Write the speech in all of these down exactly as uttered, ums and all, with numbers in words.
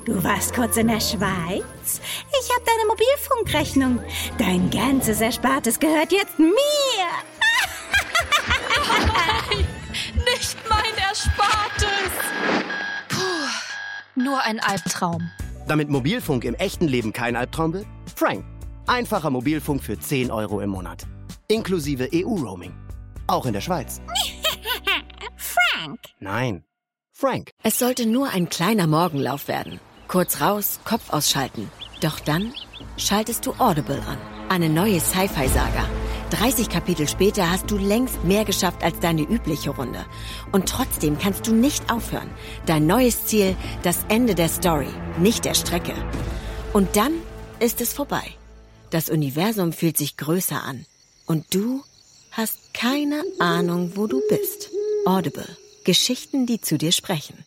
Du warst kurz in der Schweiz? Ich habe deine Mobilfunkrechnung. Dein ganzes Erspartes gehört jetzt mir. Nein, nicht mein Erspartes. Puh, nur ein Albtraum. Damit Mobilfunk im echten Leben kein Albtraum wird? Frank. Einfacher Mobilfunk für zehn Euro im Monat. Inklusive E U-Roaming. Auch in der Schweiz. Frank. Nein, Frank. Es sollte nur ein kleiner Morgenlauf werden. Kurz raus, Kopf ausschalten. Doch dann schaltest du Audible an. Eine neue Sci-Fi-Saga. dreißig Kapitel später hast du längst mehr geschafft als deine übliche Runde. Und trotzdem kannst du nicht aufhören. Dein neues Ziel, das Ende der Story, nicht der Strecke. Und dann ist es vorbei. Das Universum fühlt sich größer an. Und du hast keine Ahnung, wo du bist. Audible. Geschichten, die zu dir sprechen.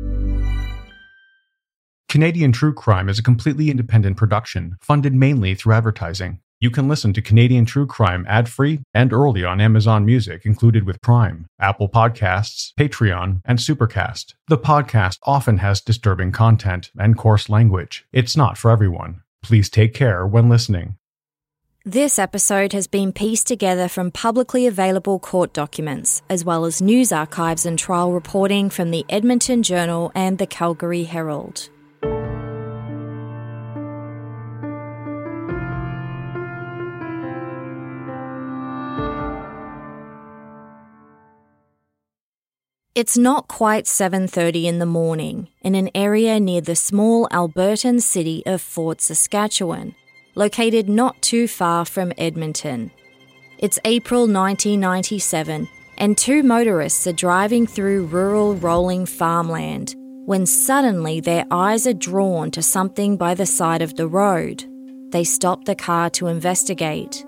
Canadian True Crime is a completely independent production, funded mainly through advertising. You can listen to Canadian True Crime ad-free and early on Amazon Music, included with Prime, Apple Podcasts, Patreon, and Supercast. The podcast often has disturbing content and coarse language. It's not for everyone. Please take care when listening. This episode has been pieced together from publicly available court documents, as well as news archives and trial reporting from the Edmonton Journal and the Calgary Herald. It's not quite seven thirty in the morning in an area near the small Albertan city of Fort Saskatchewan, located not too far from Edmonton. It's April nineteen ninety-seven, and two motorists are driving through rural rolling farmland when suddenly their eyes are drawn to something by the side of the road. They stop the car to investigate.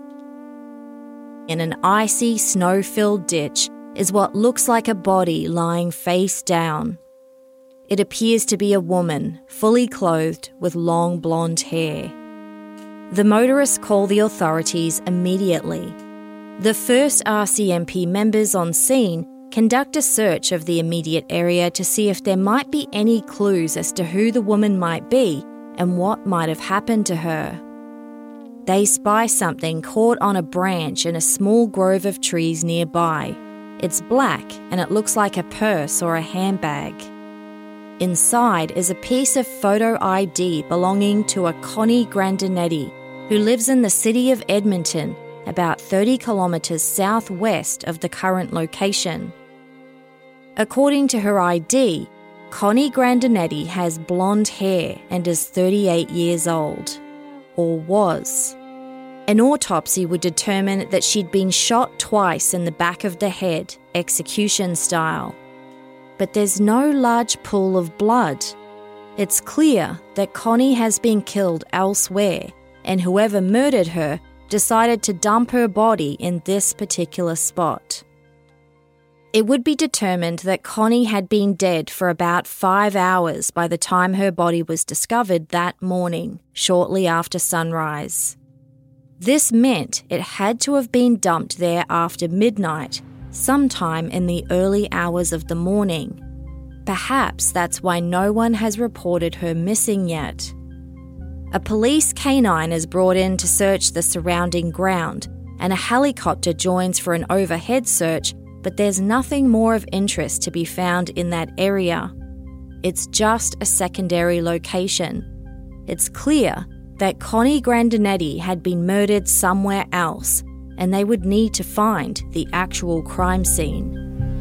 In an icy, snow-filled ditch is what looks like a body lying face down. It appears to be a woman, fully clothed with long blonde hair. The motorists call the authorities immediately. The first R C M P members on scene conduct a search of the immediate area to see if there might be any clues as to who the woman might be and what might have happened to her. They spy something caught on a branch in a small grove of trees nearby. It's black and it looks like a purse or a handbag. Inside is a piece of photo I D belonging to a Connie Grandinetti, who lives in the city of Edmonton, about thirty kilometres southwest of the current location. According to her I D, Connie Grandinetti has blonde hair and is thirty-eight years old, or was. An autopsy would determine that she'd been shot twice in the back of the head, execution style. But there's no large pool of blood. It's clear that Connie has been killed elsewhere, and whoever murdered her decided to dump her body in this particular spot. It would be determined that Connie had been dead for about five hours by the time her body was discovered that morning, shortly after sunrise. This meant it had to have been dumped there after midnight, sometime in the early hours of the morning. Perhaps that's why no one has reported her missing yet. A police canine is brought in to search the surrounding ground, and a helicopter joins for an overhead search, but there's nothing more of interest to be found in that area. It's just a secondary location. It's clear that Connie Grandinetti had been murdered somewhere else, and they would need to find the actual crime scene.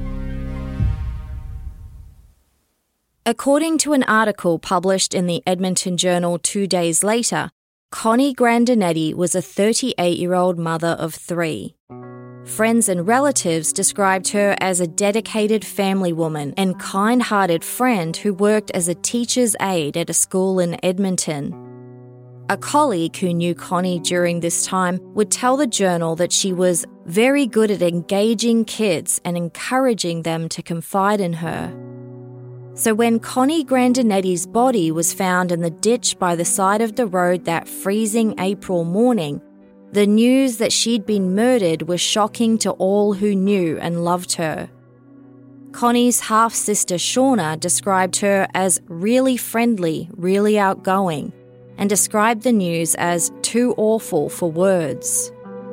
According to an article published in the Edmonton Journal two days later, Connie Grandinetti was a thirty-eight-year-old mother of three. Friends and relatives described her as a dedicated family woman and kind-hearted friend who worked as a teacher's aide at a school in Edmonton. A colleague who knew Connie during this time would tell the Journal that she was very good at engaging kids and encouraging them to confide in her. So when Connie Grandinetti's body was found in the ditch by the side of the road that freezing April morning, the news that she'd been murdered was shocking to all who knew and loved her. Connie's half-sister Shauna described her as really friendly, really outgoing, and described the news as too awful for words.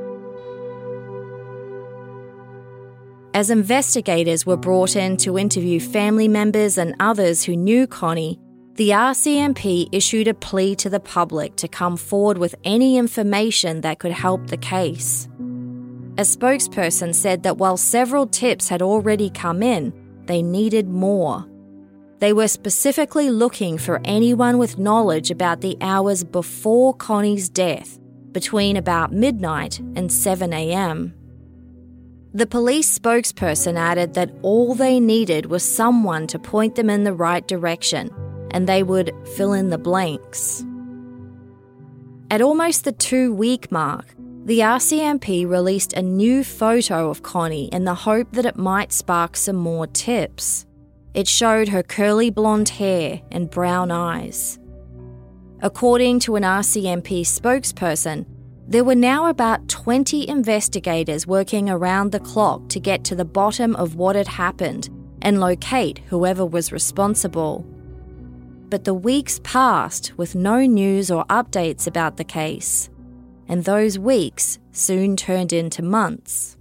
As investigators were brought in to interview family members and others who knew Connie, the R C M P issued a plea to the public to come forward with any information that could help the case. A spokesperson said that while several tips had already come in, they needed more. They were specifically looking for anyone with knowledge about the hours before Connie's death, between about midnight and seven a.m. The police spokesperson added that all they needed was someone to point them in the right direction, and they would fill in the blanks. At almost the two-week mark, the R C M P released a new photo of Connie in the hope that it might spark some more tips. It showed her curly blonde hair and brown eyes. According to an R C M P spokesperson, there were now about twenty investigators working around the clock to get to the bottom of what had happened and locate whoever was responsible. But the weeks passed with no news or updates about the case, and those weeks soon turned into months.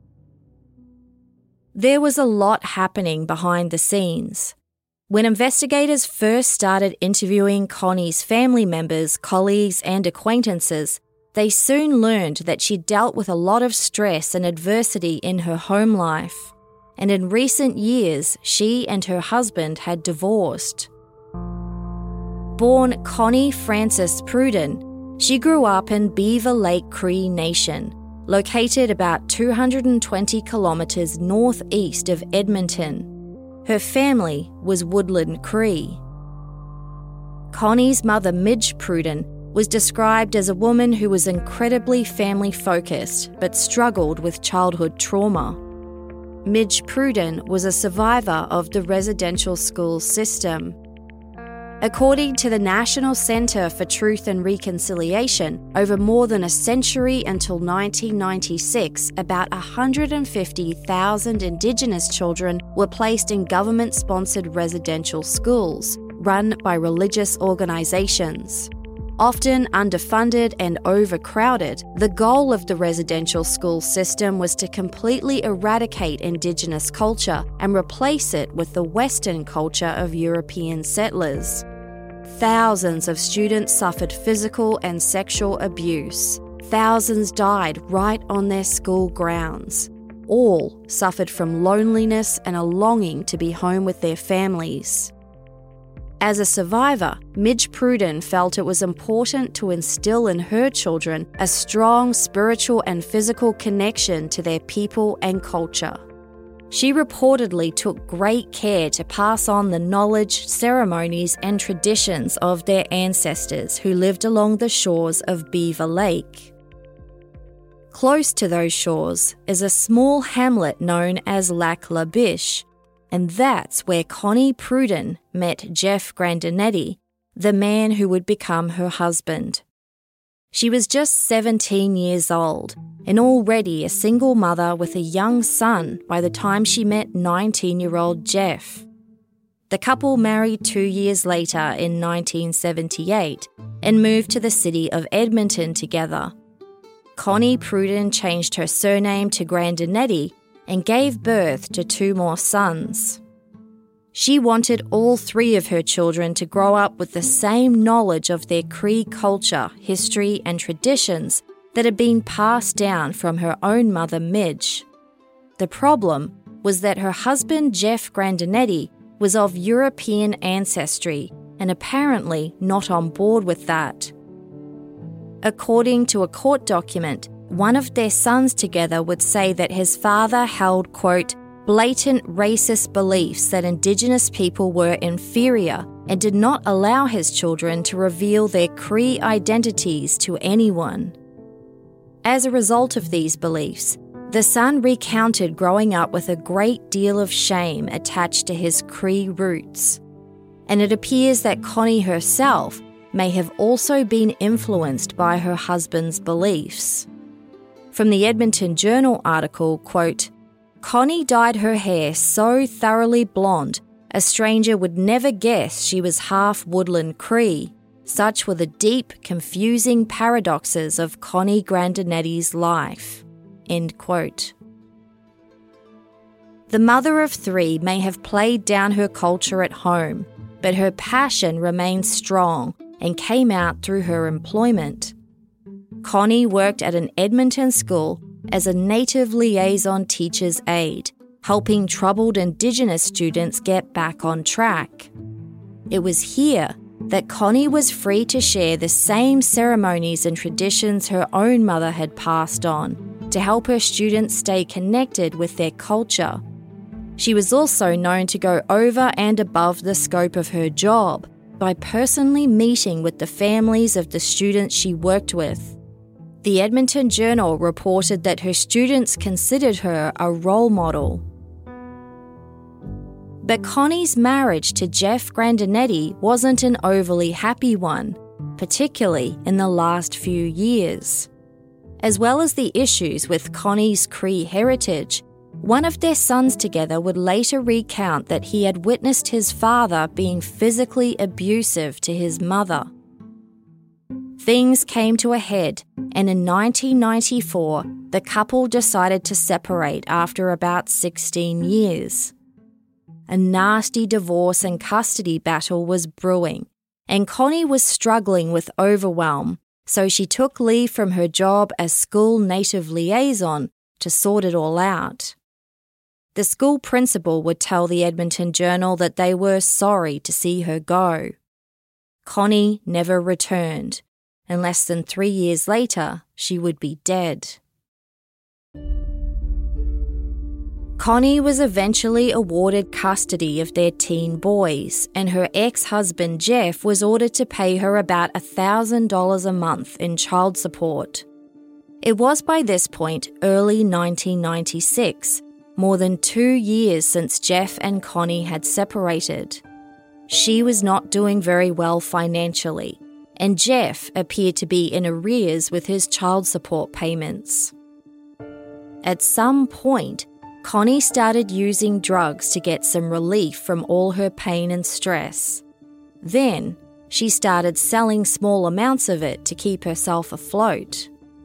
There was a lot happening behind the scenes. When investigators first started interviewing Connie's family members, colleagues, and acquaintances, they soon learned that she dealt with a lot of stress and adversity in her home life, and in recent years, she and her husband had divorced. Born Connie Frances Pruden, she grew up in Beaver Lake Cree Nation, located about two hundred twenty kilometres northeast of Edmonton. Her family was Woodland Cree. Connie's mother, Midge Pruden, was described as a woman who was incredibly family-focused but struggled with childhood trauma. Midge Pruden was a survivor of the residential school system. According to the National Centre for Truth and Reconciliation, over more than a century until nineteen ninety-six, about one hundred fifty thousand Indigenous children were placed in government-sponsored residential schools, run by religious organisations. Often underfunded and overcrowded, the goal of the residential school system was to completely eradicate Indigenous culture and replace it with the Western culture of European settlers. Thousands of students suffered physical and sexual abuse. Thousands died right on their school grounds. All suffered from loneliness and a longing to be home with their families. As a survivor, Midge Pruden felt it was important to instill in her children a strong spiritual and physical connection to their people and culture. She reportedly took great care to pass on the knowledge, ceremonies, and traditions of their ancestors who lived along the shores of Beaver Lake. Close to those shores is a small hamlet known as Lac La Biche, and that's where Connie Pruden met Jeff Grandinetti, the man who would become her husband. She was just seventeen years old and already a single mother with a young son by the time she met nineteen-year-old Jeff. The couple married two years later in nineteen seventy-eight and moved to the city of Edmonton together. Connie Pruden changed her surname to Grandinetti and gave birth to two more sons. She wanted all three of her children to grow up with the same knowledge of their Cree culture, history, and traditions that had been passed down from her own mother, Midge. The problem was that her husband, Jeff Grandinetti, was of European ancestry and apparently not on board with that. According to a court document, one of their sons together would say that his father held, quote, blatant racist beliefs that Indigenous people were inferior and did not allow his children to reveal their Cree identities to anyone. As a result of these beliefs, the son recounted growing up with a great deal of shame attached to his Cree roots, and it appears that Connie herself may have also been influenced by her husband's beliefs. From the Edmonton Journal article, quote, Connie dyed her hair so thoroughly blonde, a stranger would never guess she was half woodland Cree. Such were the deep, confusing paradoxes of Connie Grandinetti's life." End quote. The mother of three may have played down her culture at home, but her passion remained strong and came out through her employment. Connie worked at an Edmonton school as a Native liaison teacher's aide, helping troubled Indigenous students get back on track. It was here that Connie was free to share the same ceremonies and traditions her own mother had passed on to help her students stay connected with their culture. She was also known to go over and above the scope of her job by personally meeting with the families of the students she worked with. The Edmonton Journal reported that her students considered her a role model. But Connie's marriage to Jeff Grandinetti wasn't an overly happy one, particularly in the last few years. As well as the issues with Connie's Cree heritage, one of their sons together would later recount that he had witnessed his father being physically abusive to his mother. Things came to a head, and in nineteen ninety-four, the couple decided to separate after about sixteen years. A nasty divorce and custody battle was brewing, and Connie was struggling with overwhelm, so she took leave from her job as school Native liaison to sort it all out. The school principal would tell the Edmonton Journal that they were sorry to see her go. Connie never returned, and less than three years later, she would be dead. Connie was eventually awarded custody of their teen boys, and her ex-husband Jeff was ordered to pay her about one thousand dollars a month in child support. It was by this point early nineteen ninety-six, more than two years since Jeff and Connie had separated. She was not doing very well financially, and Jeff appeared to be in arrears with his child support payments. At some point, Connie started using drugs to get some relief from all her pain and stress. Then, she started selling small amounts of it to keep herself afloat.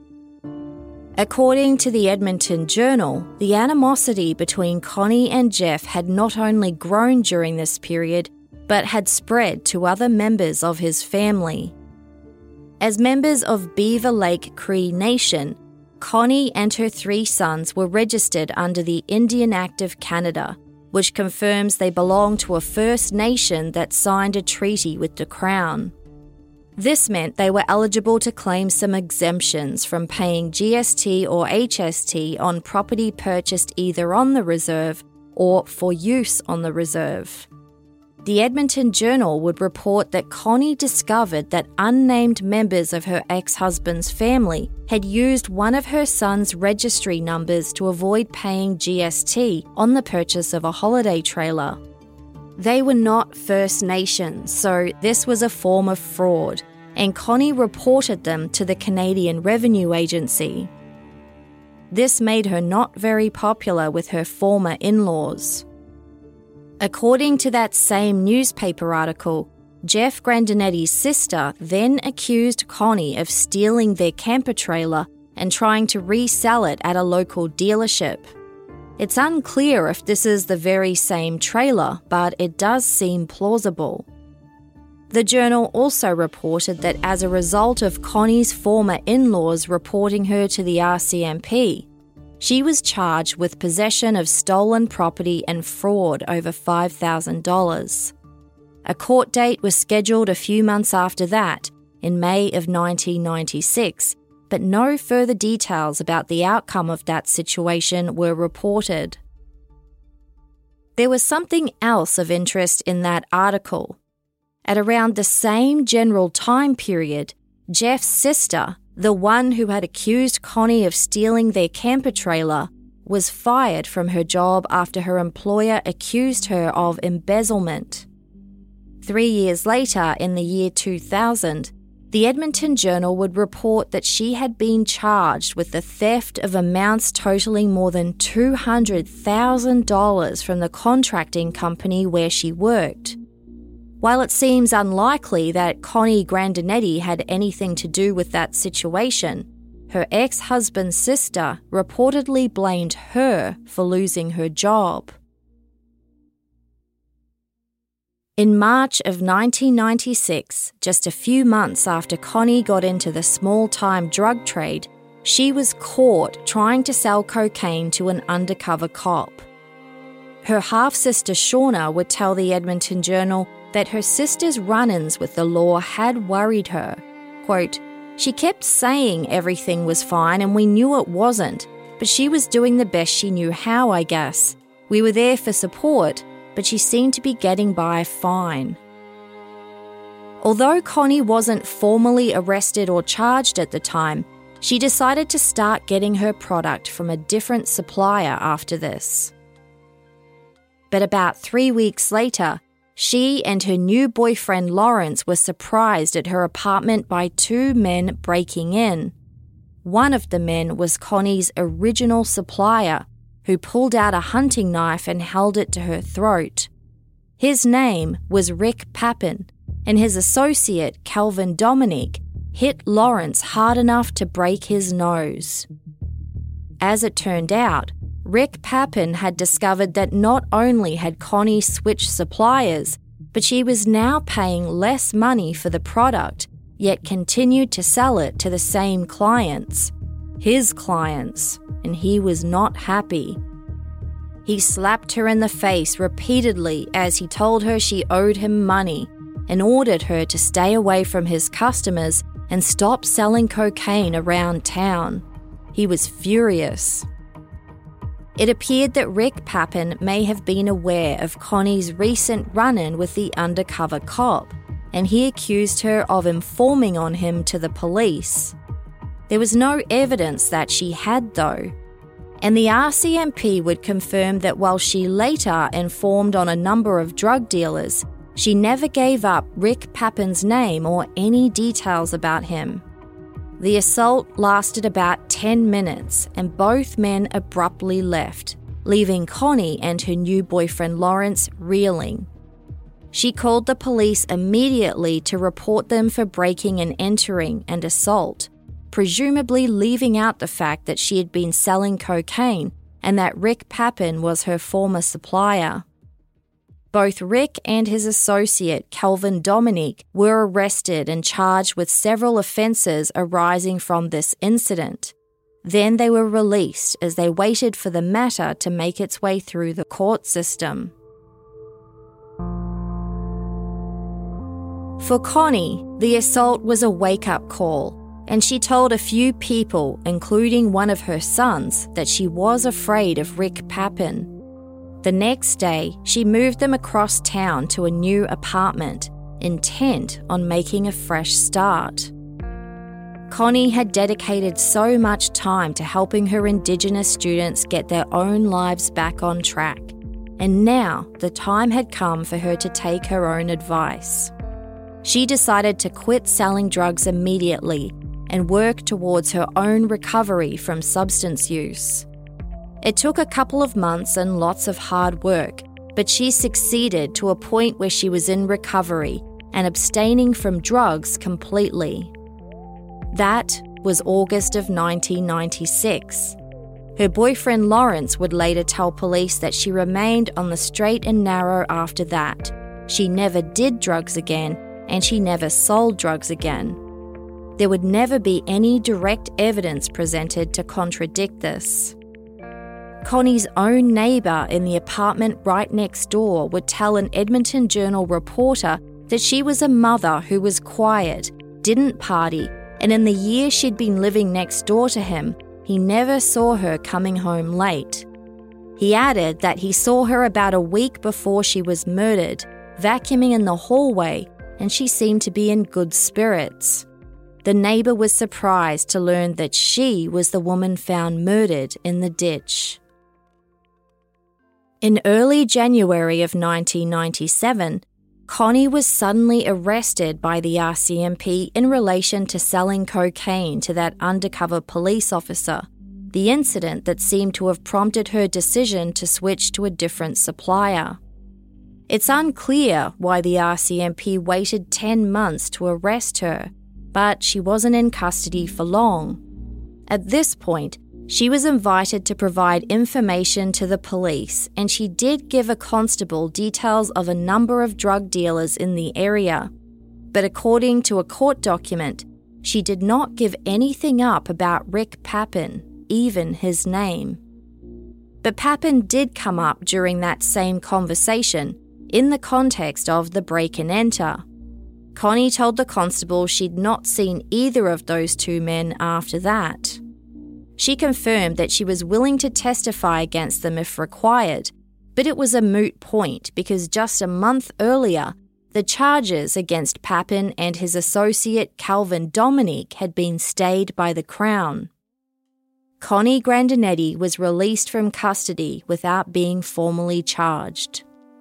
According to the Edmonton Journal, the animosity between Connie and Jeff had not only grown during this period, but had spread to other members of his family. As members of Beaver Lake Cree Nation, Connie and her three sons were registered under the Indian Act of Canada, which confirms they belong to a First Nation that signed a treaty with the Crown. This meant they were eligible to claim some exemptions from paying G S T or H S T on property purchased either on the reserve or for use on the reserve. The Edmonton Journal would report that Connie discovered that unnamed members of her ex-husband's family had used one of her son's registry numbers to avoid paying G S T on the purchase of a holiday trailer. They were not First Nations, so this was a form of fraud, and Connie reported them to the Canadian Revenue Agency. This made her not very popular with her former in-laws. According to that same newspaper article, Jeff Grandinetti's sister then accused Connie of stealing their camper trailer and trying to resell it at a local dealership. It's unclear if this is the very same trailer, but it does seem plausible. The Journal also reported that as a result of Connie's former in-laws reporting her to the R C M P, she was charged with possession of stolen property and fraud over five thousand dollars. A court date was scheduled a few months after that, in May of nineteen ninety-six, but no further details about the outcome of that situation were reported. There was something else of interest in that article. At around the same general time period, Jeff's sister, the one who had accused Connie of stealing their camper trailer, was fired from her job after her employer accused her of embezzlement. Three years later, in the year two thousand, the Edmonton Journal would report that she had been charged with the theft of amounts totaling more than two hundred thousand dollars from the contracting company where she worked. While it seems unlikely that Connie Grandinetti had anything to do with that situation, her ex-husband's sister reportedly blamed her for losing her job. In March of nineteen ninety-six, just a few months after Connie got into the small-time drug trade, she was caught trying to sell cocaine to an undercover cop. Her half-sister Shauna would tell the Edmonton Journal that her sister's run-ins with the law had worried her. Quote, "She kept saying everything was fine and we knew it wasn't, but she was doing the best she knew how, I guess. We were there for support, but she seemed to be getting by fine." Although Connie wasn't formally arrested or charged at the time, she decided to start getting her product from a different supplier after this. But about three weeks later, she and her new boyfriend Lawrence were surprised at her apartment by two men breaking in. One of the men was Connie's original supplier, who pulled out a hunting knife and held it to her throat. His name was Rick Papin, and his associate, Calvin Dominique, hit Lawrence hard enough to break his nose. As it turned out, Rick Papin had discovered that not only had Connie switched suppliers, but she was now paying less money for the product, yet continued to sell it to the same clients. His clients, and he was not happy. He slapped her in the face repeatedly as he told her she owed him money and ordered her to stay away from his customers and stop selling cocaine around town. He was furious. It appeared that Rick Papin may have been aware of Connie's recent run-in with the undercover cop, and he accused her of informing on him to the police. There was no evidence that she had, though, and the R C M P would confirm that while she later informed on a number of drug dealers, she never gave up Rick Papin's name or any details about him. The assault lasted about ten minutes and both men abruptly left, leaving Connie and her new boyfriend Lawrence reeling. She called the police immediately to report them for breaking and entering and assault, presumably leaving out the fact that she had been selling cocaine and that Rick Papin was her former supplier. Both Rick and his associate, Calvin Dominique, were arrested and charged with several offences arising from this incident. Then they were released as they waited for the matter to make its way through the court system. For Connie, the assault was a wake-up call, and she told a few people, including one of her sons, that she was afraid of Rick Papin. The next day, she moved them across town to a new apartment, intent on making a fresh start. Connie had dedicated so much time to helping her Indigenous students get their own lives back on track, and now the time had come for her to take her own advice. She decided to quit selling drugs immediately and work towards her own recovery from substance use. It took a couple of months and lots of hard work, but she succeeded to a point where she was in recovery and abstaining from drugs completely. That was August of nineteen ninety-six. Her boyfriend Lawrence would later tell police that she remained on the straight and narrow after that. She never did drugs again, and she never sold drugs again. There would never be any direct evidence presented to contradict this. Connie's own neighbour in the apartment right next door would tell an Edmonton Journal reporter that she was a mother who was quiet, didn't party, and in the year she'd been living next door to him, he never saw her coming home late. He added that he saw her about a week before she was murdered, vacuuming in the hallway, and she seemed to be in good spirits. The neighbour was surprised to learn that she was the woman found murdered in the ditch. In early January of nineteen ninety-seven, Connie was suddenly arrested by the R C M P in relation to selling cocaine to that undercover police officer, the incident that seemed to have prompted her decision to switch to a different supplier. It's unclear why the R C M P waited ten months to arrest her, but she wasn't in custody for long. At this point, she was invited to provide information to the police, and she did give a constable details of a number of drug dealers in the area. But according to a court document, she did not give anything up about Rick Papin, even his name. But Papin did come up during that same conversation in the context of the break and enter. Connie told the constable she'd not seen either of those two men after that. She confirmed that she was willing to testify against them if required, but it was a moot point because just a month earlier, the charges against Papin and his associate Calvin Dominique had been stayed by the Crown. Connie Grandinetti was released from custody without being formally charged.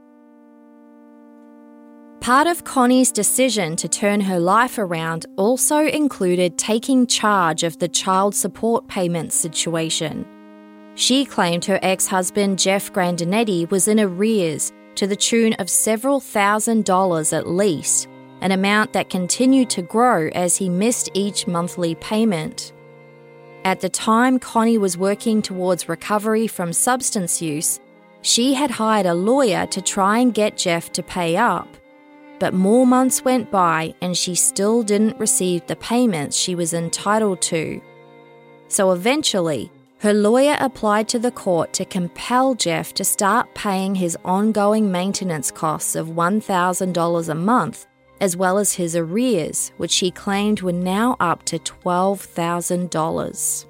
Part of Connie's decision to turn her life around also included taking charge of the child support payments situation. She claimed her ex-husband Jeff Grandinetti was in arrears to the tune of several thousand dollars at least, an amount that continued to grow as he missed each monthly payment. At the time Connie was working towards recovery from substance use, she had hired a lawyer to try and get Jeff to pay up. But more months went by and she still didn't receive the payments she was entitled to. So eventually, her lawyer applied to the court to compel Jeff to start paying his ongoing maintenance costs of one thousand dollars a month, as well as his arrears, which she claimed were now up to twelve thousand dollars.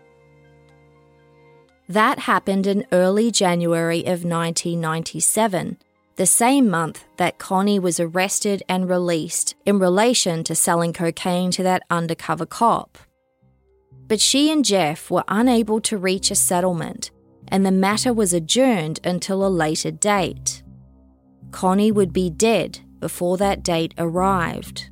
That happened in early January of nineteen ninety-seven, the same month that Connie was arrested and released in relation to selling cocaine to that undercover cop. But she and Jeff were unable to reach a settlement, and the matter was adjourned until a later date. Connie would be dead before that date arrived.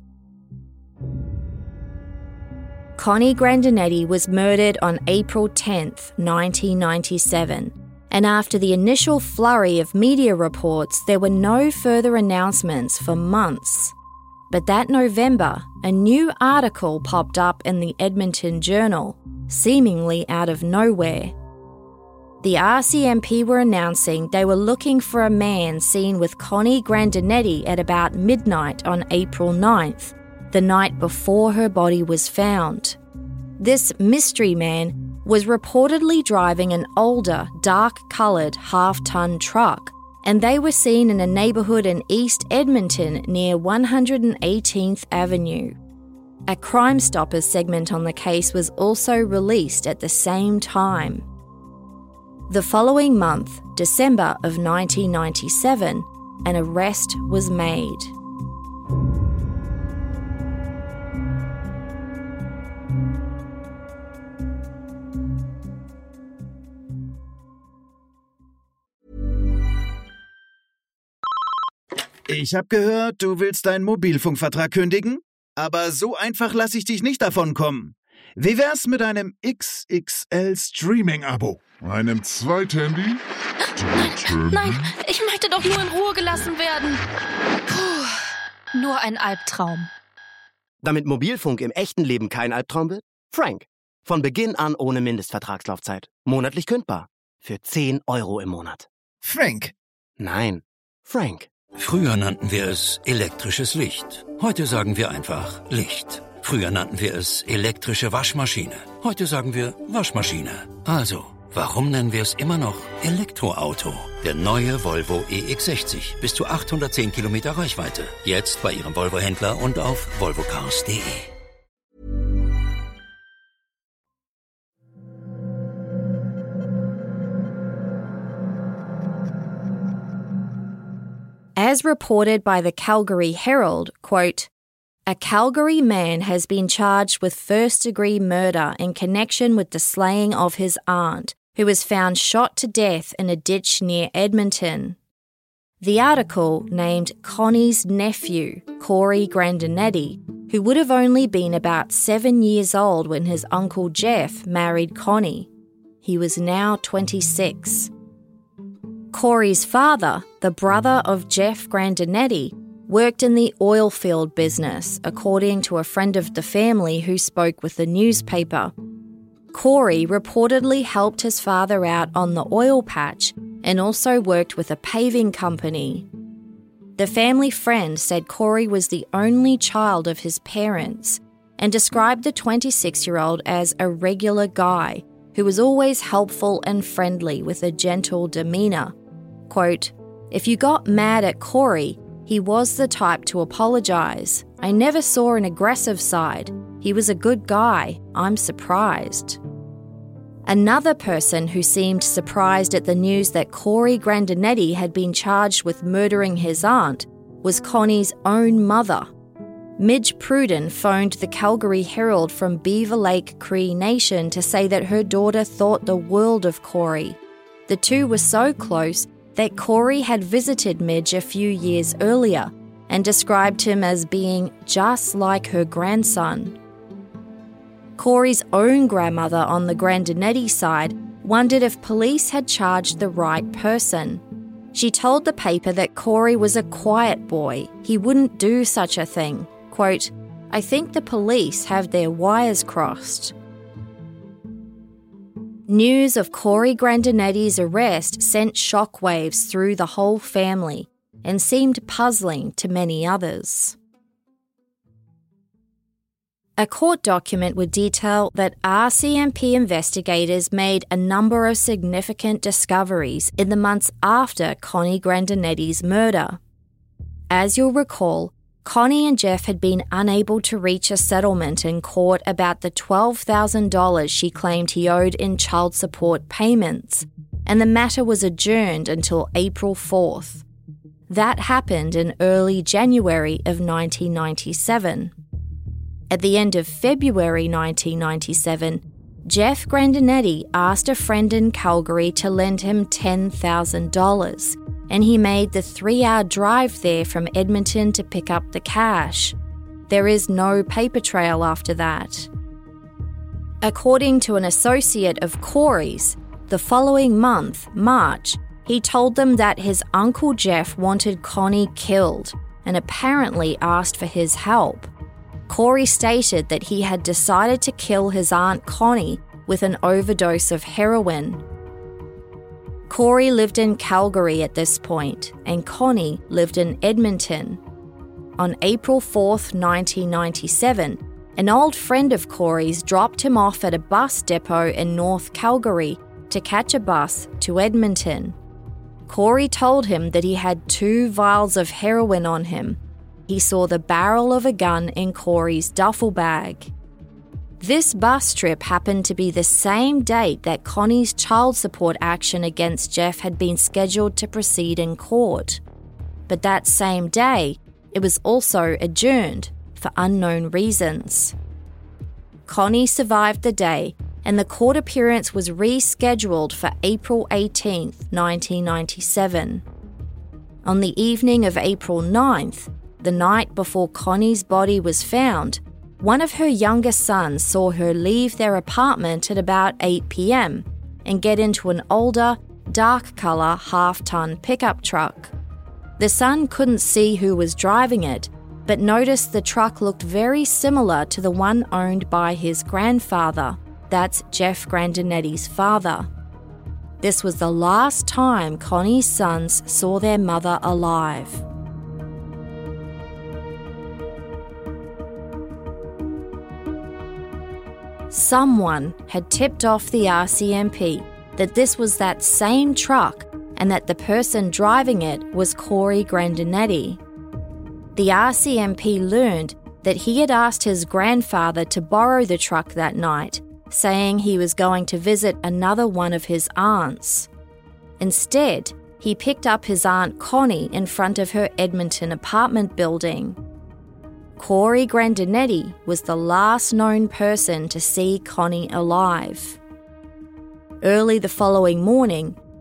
Connie Grandinetti was murdered on April tenth, nineteen ninety-seven, and after the initial flurry of media reports, there were no further announcements for months. But that November, a new article popped up in the Edmonton Journal, seemingly out of nowhere. The R C M P were announcing they were looking for a man seen with Connie Grandinetti at about midnight on April ninth, the night before her body was found. This mystery man was reportedly driving an older, dark-coloured half-ton truck, and they were seen in a neighbourhood in East Edmonton near one hundred eighteenth Avenue. A Crime Stoppers segment on the case was also released at the same time. The following month, December of nineteen ninety-seven, an arrest was made. Ich habe gehört, du willst deinen Mobilfunkvertrag kündigen? Aber so einfach lasse ich dich nicht davon kommen. Wie wär's mit einem X X L-Streaming-Abo? Einem Zweithandy? Nein, nein, ich möchte doch nur in Ruhe gelassen werden. Puh, nur ein Albtraum. Damit Mobilfunk im echten Leben kein Albtraum wird? Frank. Von Beginn an ohne Mindestvertragslaufzeit. Monatlich kündbar. Für zehn Euro im Monat. Frank. Nein, Frank. Früher nannten wir es elektrisches Licht. Heute sagen wir einfach Licht. Früher nannten wir es elektrische Waschmaschine. Heute sagen wir Waschmaschine. Also, warum nennen wir es immer noch Elektroauto? Der neue Volvo E X sechzig. Bis zu achthundertzehn Kilometer Reichweite. Jetzt bei Ihrem Volvo-Händler und auf volvo cars punkt de. As reported by the Calgary Herald, quote, "A Calgary man has been charged with first-degree murder in connection with the slaying of his aunt, who was found shot to death in a ditch near Edmonton. The article named Connie's nephew, Corey Grandinetti, who would have only been about seven years old when his uncle Jeff married Connie. He was now twenty-six. Corey's father, the brother of Jeff Grandinetti, worked in the oil field business, according to a friend of the family who spoke with the newspaper. Corey reportedly helped his father out on the oil patch and also worked with a paving company. The family friend said Corey was the only child of his parents and described the twenty-six-year-old as a regular guy who was always helpful and friendly with a gentle demeanour. Quote, "If you got mad at Corey, he was the type to apologise. I never saw an aggressive side. He was a good guy. I'm surprised." Another person who seemed surprised at the news that Corey Grandinetti had been charged with murdering his aunt was Connie's own mother. Midge Pruden phoned the Calgary Herald from Beaver Lake Cree Nation to say that her daughter thought the world of Corey. The two were so close that Corey had visited Midge a few years earlier and described him as being just like her grandson. Corey's own grandmother on the Grandinetti side wondered if police had charged the right person. She told the paper that Corey was a quiet boy. He wouldn't do such a thing. Quote, "I think the police have their wires crossed." News of Corey Grandinetti's arrest sent shockwaves through the whole family and seemed puzzling to many others. A court document would detail that R C M P investigators made a number of significant discoveries in the months after Connie Grandinetti's murder. As you'll recall, Connie and Jeff had been unable to reach a settlement in court about the twelve thousand dollars she claimed he owed in child support payments, and the matter was adjourned until April fourth. That happened in early January of nineteen ninety-seven. At the end of February nineteen ninety-seven, Jeff Grandinetti asked a friend in Calgary to lend him ten thousand dollars, and he made the three-hour drive there from Edmonton to pick up the cash. There is no paper trail after that. According to an associate of Corey's, the following month, March, he told them that his Uncle Jeff wanted Connie killed and apparently asked for his help. Corey stated that he had decided to kill his Aunt Connie with an overdose of heroin. Corey lived in Calgary at this point, and Connie lived in Edmonton. On April fourth, nineteen ninety-seven, an old friend of Corey's dropped him off at a bus depot in North Calgary to catch a bus to Edmonton. Corey told him that he had two vials of heroin on him. He saw the barrel of a gun in Corey's duffel bag. This bus trip happened to be the same date that Connie's child support action against Jeff had been scheduled to proceed in court. But that same day, it was also adjourned for unknown reasons. Connie survived the day, and the court appearance was rescheduled for April eighteenth, nineteen ninety-seven. On the evening of April ninth, the night before Connie's body was found, one of her younger sons saw her leave their apartment at about eight p.m. and get into an older, dark-colour half-ton pickup truck. The son couldn't see who was driving it, but noticed the truck looked very similar to the one owned by his grandfather. That's Jeff Grandinetti's father. This was the last time Connie's sons saw their mother alive. Someone had tipped off the R C M P that this was that same truck and that the person driving it was Corey Grandinetti. The R C M P learned that he had asked his grandfather to borrow the truck that night, saying he was going to visit another one of his aunts. Instead, he picked up his Aunt Connie in front of her Edmonton apartment building. Corey Grandinetti was the last known person to see Connie alive. Early the following morning,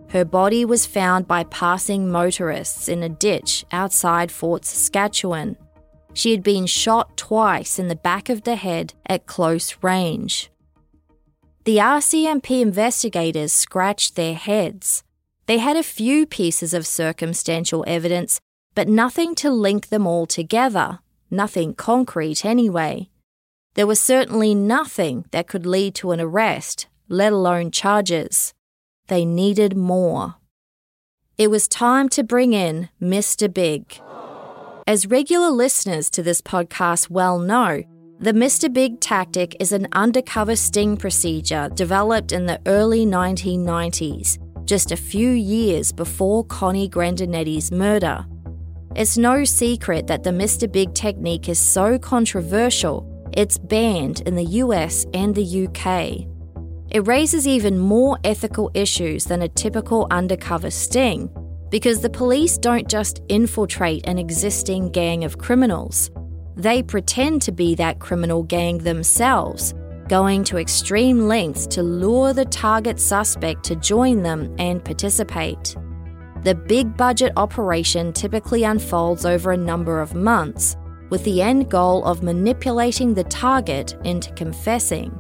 her body was found by passing motorists in a ditch outside Fort Saskatchewan. She had been shot twice in the back of the head at close range. The R C M P investigators scratched their heads. They had a few pieces of circumstantial evidence, but nothing to link them all together, nothing concrete anyway. There was certainly nothing that could lead to an arrest, let alone charges. They needed more. It was time to bring in Mister Big. As regular listeners to this podcast well know, the Mister Big tactic is an undercover sting procedure developed in the early nineteen nineties, just a few years before Connie Grandinetti's murder. It's no secret that the Mister Big technique is so controversial, it's banned in the U S and the U K. It raises even more ethical issues than a typical undercover sting, because the police don't just infiltrate an existing gang of criminals. They pretend to be that criminal gang themselves, going to extreme lengths to lure the target suspect to join them and participate. The big budget operation typically unfolds over a number of months, with the end goal of manipulating the target into confessing.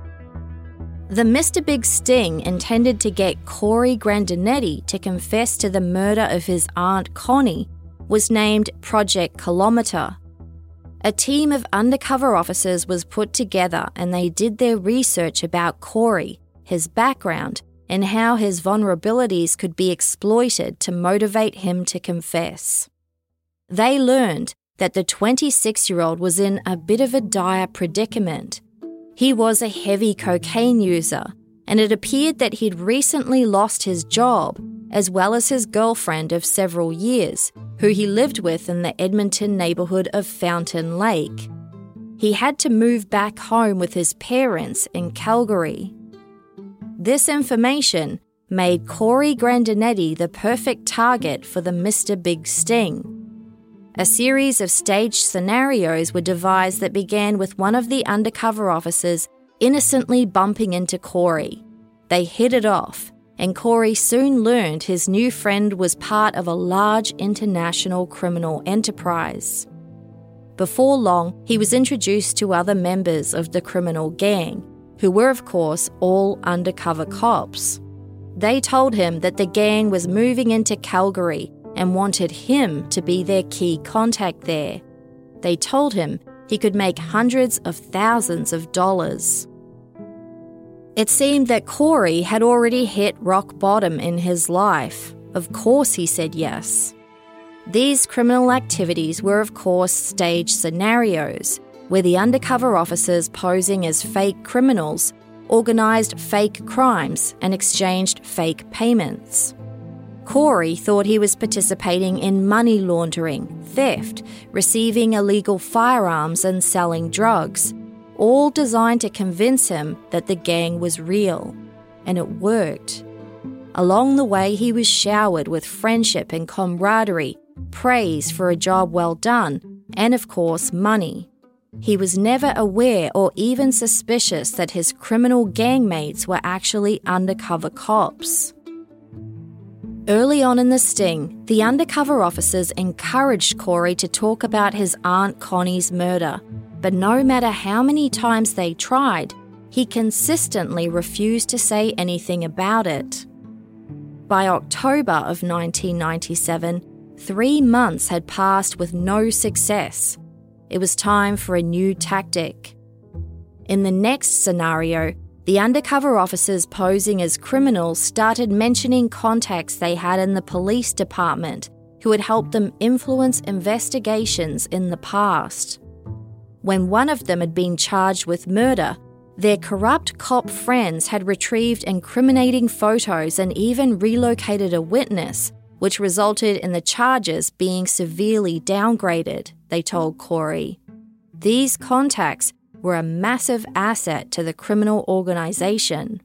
The Mister Big sting intended to get Corey Grandinetti to confess to the murder of his aunt Connie was named Project Kilometer. A team of undercover officers was put together and they did their research about Corey, his background, and how his vulnerabilities could be exploited to motivate him to confess. They learned that the twenty-six-year-old was in a bit of a dire predicament. He was a heavy cocaine user, and it appeared that he'd recently lost his job, as well as his girlfriend of several years, who he lived with in the Edmonton neighbourhood of Fountain Lake. He had to move back home with his parents in Calgary. This information made Corey Grandinetti the perfect target for the Mister Big sting. A series of staged scenarios were devised that began with one of the undercover officers innocently bumping into Corey. They hit it off, and Corey soon learned his new friend was part of a large international criminal enterprise. Before long, he was introduced to other members of the criminal gang, who were, of course, all undercover cops. They told him that the gang was moving into Calgary and wanted him to be their key contact there. They told him he could make hundreds of thousands of dollars. It seemed that Corey had already hit rock bottom in his life. Of course he said yes. These criminal activities were, of course, staged scenarios, where the undercover officers posing as fake criminals organised fake crimes and exchanged fake payments. Corey thought he was participating in money laundering, theft, receiving illegal firearms and selling drugs, all designed to convince him that the gang was real. And it worked. Along the way, he was showered with friendship and camaraderie, praise for a job well done, and of course, money. He was never aware or even suspicious that his criminal gangmates were actually undercover cops. Early on in the sting, the undercover officers encouraged Corey to talk about his Aunt Connie's murder, but no matter how many times they tried, he consistently refused to say anything about it. By October of nineteen ninety-seven, three months had passed with no success. It was time for a new tactic. In the next scenario, the undercover officers posing as criminals started mentioning contacts they had in the police department who had helped them influence investigations in the past. When one of them had been charged with murder, their corrupt cop friends had retrieved incriminating photos and even relocated a witness, which resulted in the charges being severely downgraded, they told Corey. These contacts were a massive asset to the criminal organisation.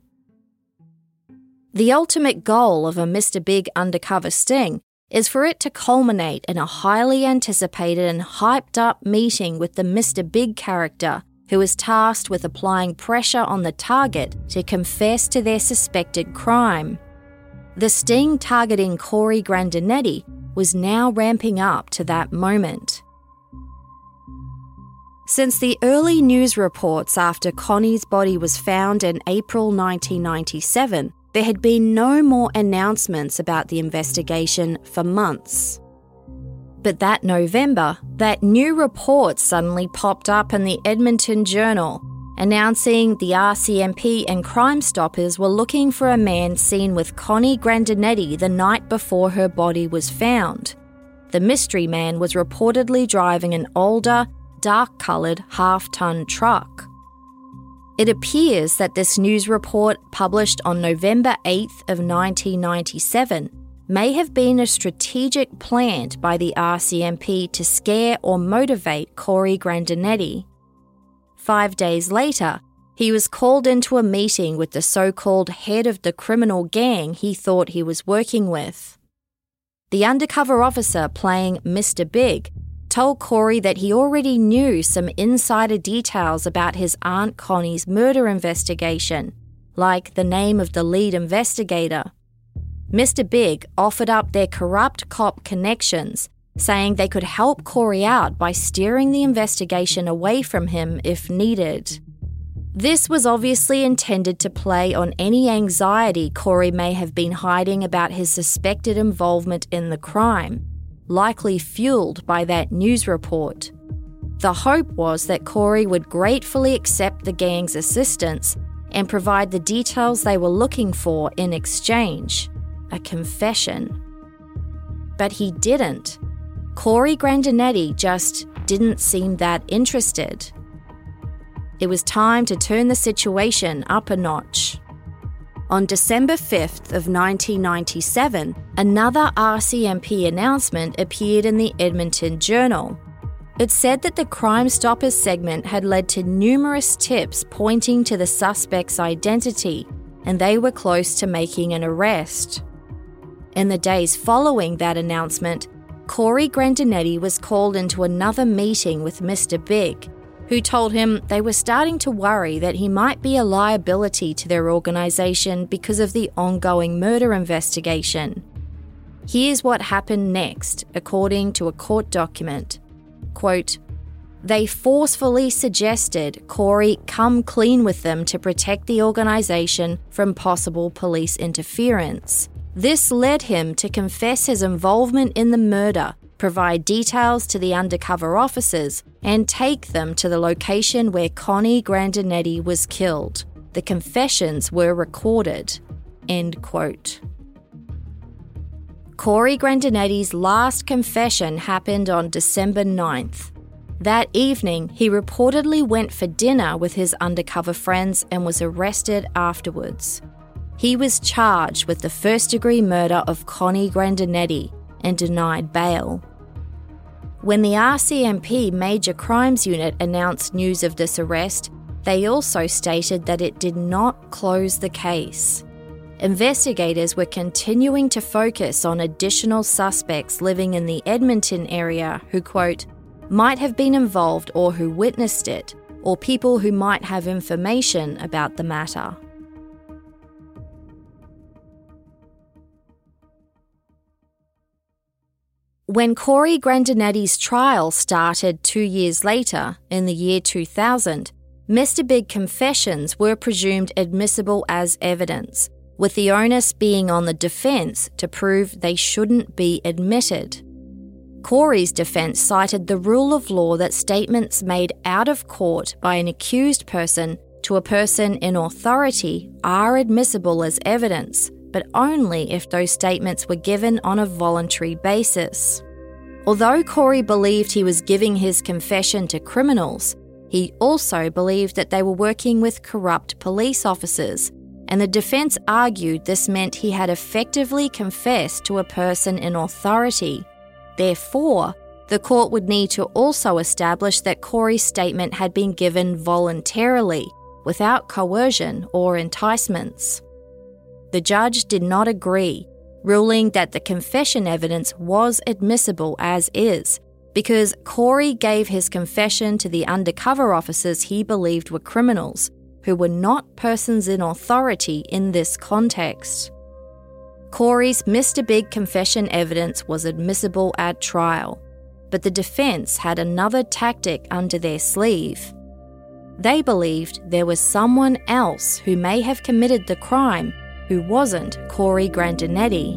The ultimate goal of a Mister Big undercover sting is for it to culminate in a highly anticipated and hyped-up meeting with the Mister Big character, who is tasked with applying pressure on the target to confess to their suspected crime. The sting targeting Corey Grandinetti was now ramping up to that moment. Since the early news reports after Connie's body was found in April nineteen ninety-seven, there had been no more announcements about the investigation for months. But that November, that new report suddenly popped up in the Edmonton Journal, announcing the R C M P and Crime Stoppers were looking for a man seen with Connie Grandinetti the night before her body was found. The mystery man was reportedly driving an older, dark-coloured half-ton truck. It appears that this news report, published on November eighth of nineteen ninety-seven, may have been a strategic plant by the R C M P to scare or motivate Corey Grandinetti. Five days later, he was called into a meeting with the so-called head of the criminal gang he thought he was working with. The undercover officer playing Mister Big told Corey that he already knew some insider details about his Aunt Connie's murder investigation, like the name of the lead investigator. Mister Big offered up their corrupt cop connections, saying they could help Corey out by steering the investigation away from him if needed. This was obviously intended to play on any anxiety Corey may have been hiding about his suspected involvement in the crime, likely fueled by that news report. The hope was that Corey would gratefully accept the gang's assistance and provide the details they were looking for in exchange, a confession. But he didn't. Corey Grandinetti just didn't seem that interested. It was time to turn the situation up a notch. On December fifth of nineteen ninety-seven, another R C M P announcement appeared in the Edmonton Journal. It said that the Crime Stoppers segment had led to numerous tips pointing to the suspect's identity, and they were close to making an arrest. In the days following that announcement, Corey Grandinetti was called into another meeting with Mister Big, who told him they were starting to worry that he might be a liability to their organisation because of the ongoing murder investigation. Here's what happened next, according to a court document. Quote, "They forcefully suggested Corey come clean with them to protect the organisation from possible police interference. This led him to confess his involvement in the murder, provide details to the undercover officers, and take them to the location where Connie Grandinetti was killed. The confessions were recorded." End quote. Corey Grandinetti's last confession happened on December ninth. That evening, he reportedly went for dinner with his undercover friends and was arrested afterwards. He was charged with the first-degree murder of Connie Grandinetti and denied bail. When the R C M P Major Crimes Unit announced news of this arrest, they also stated that it did not close the case. Investigators were continuing to focus on additional suspects living in the Edmonton area who, quote, might have been involved or who witnessed it, or people who might have information about the matter. When Corey Grandinetti's trial started two years later, in the year two thousand, Mister Big confessions were presumed admissible as evidence, with the onus being on the defence to prove they shouldn't be admitted. Corey's defence cited the rule of law that statements made out of court by an accused person to a person in authority are admissible as evidence, but only if those statements were given on a voluntary basis. Although Corey believed he was giving his confession to criminals, he also believed that they were working with corrupt police officers, and the defence argued this meant he had effectively confessed to a person in authority. Therefore, the court would need to also establish that Corey's statement had been given voluntarily, without coercion or enticements. The judge did not agree, ruling that the confession evidence was admissible as is, because Corey gave his confession to the undercover officers he believed were criminals, who were not persons in authority in this context. Corey's Mister Big confession evidence was admissible at trial, but the defence had another tactic under their sleeve. They believed there was someone else who may have committed the crime who wasn't Corey Grandinetti.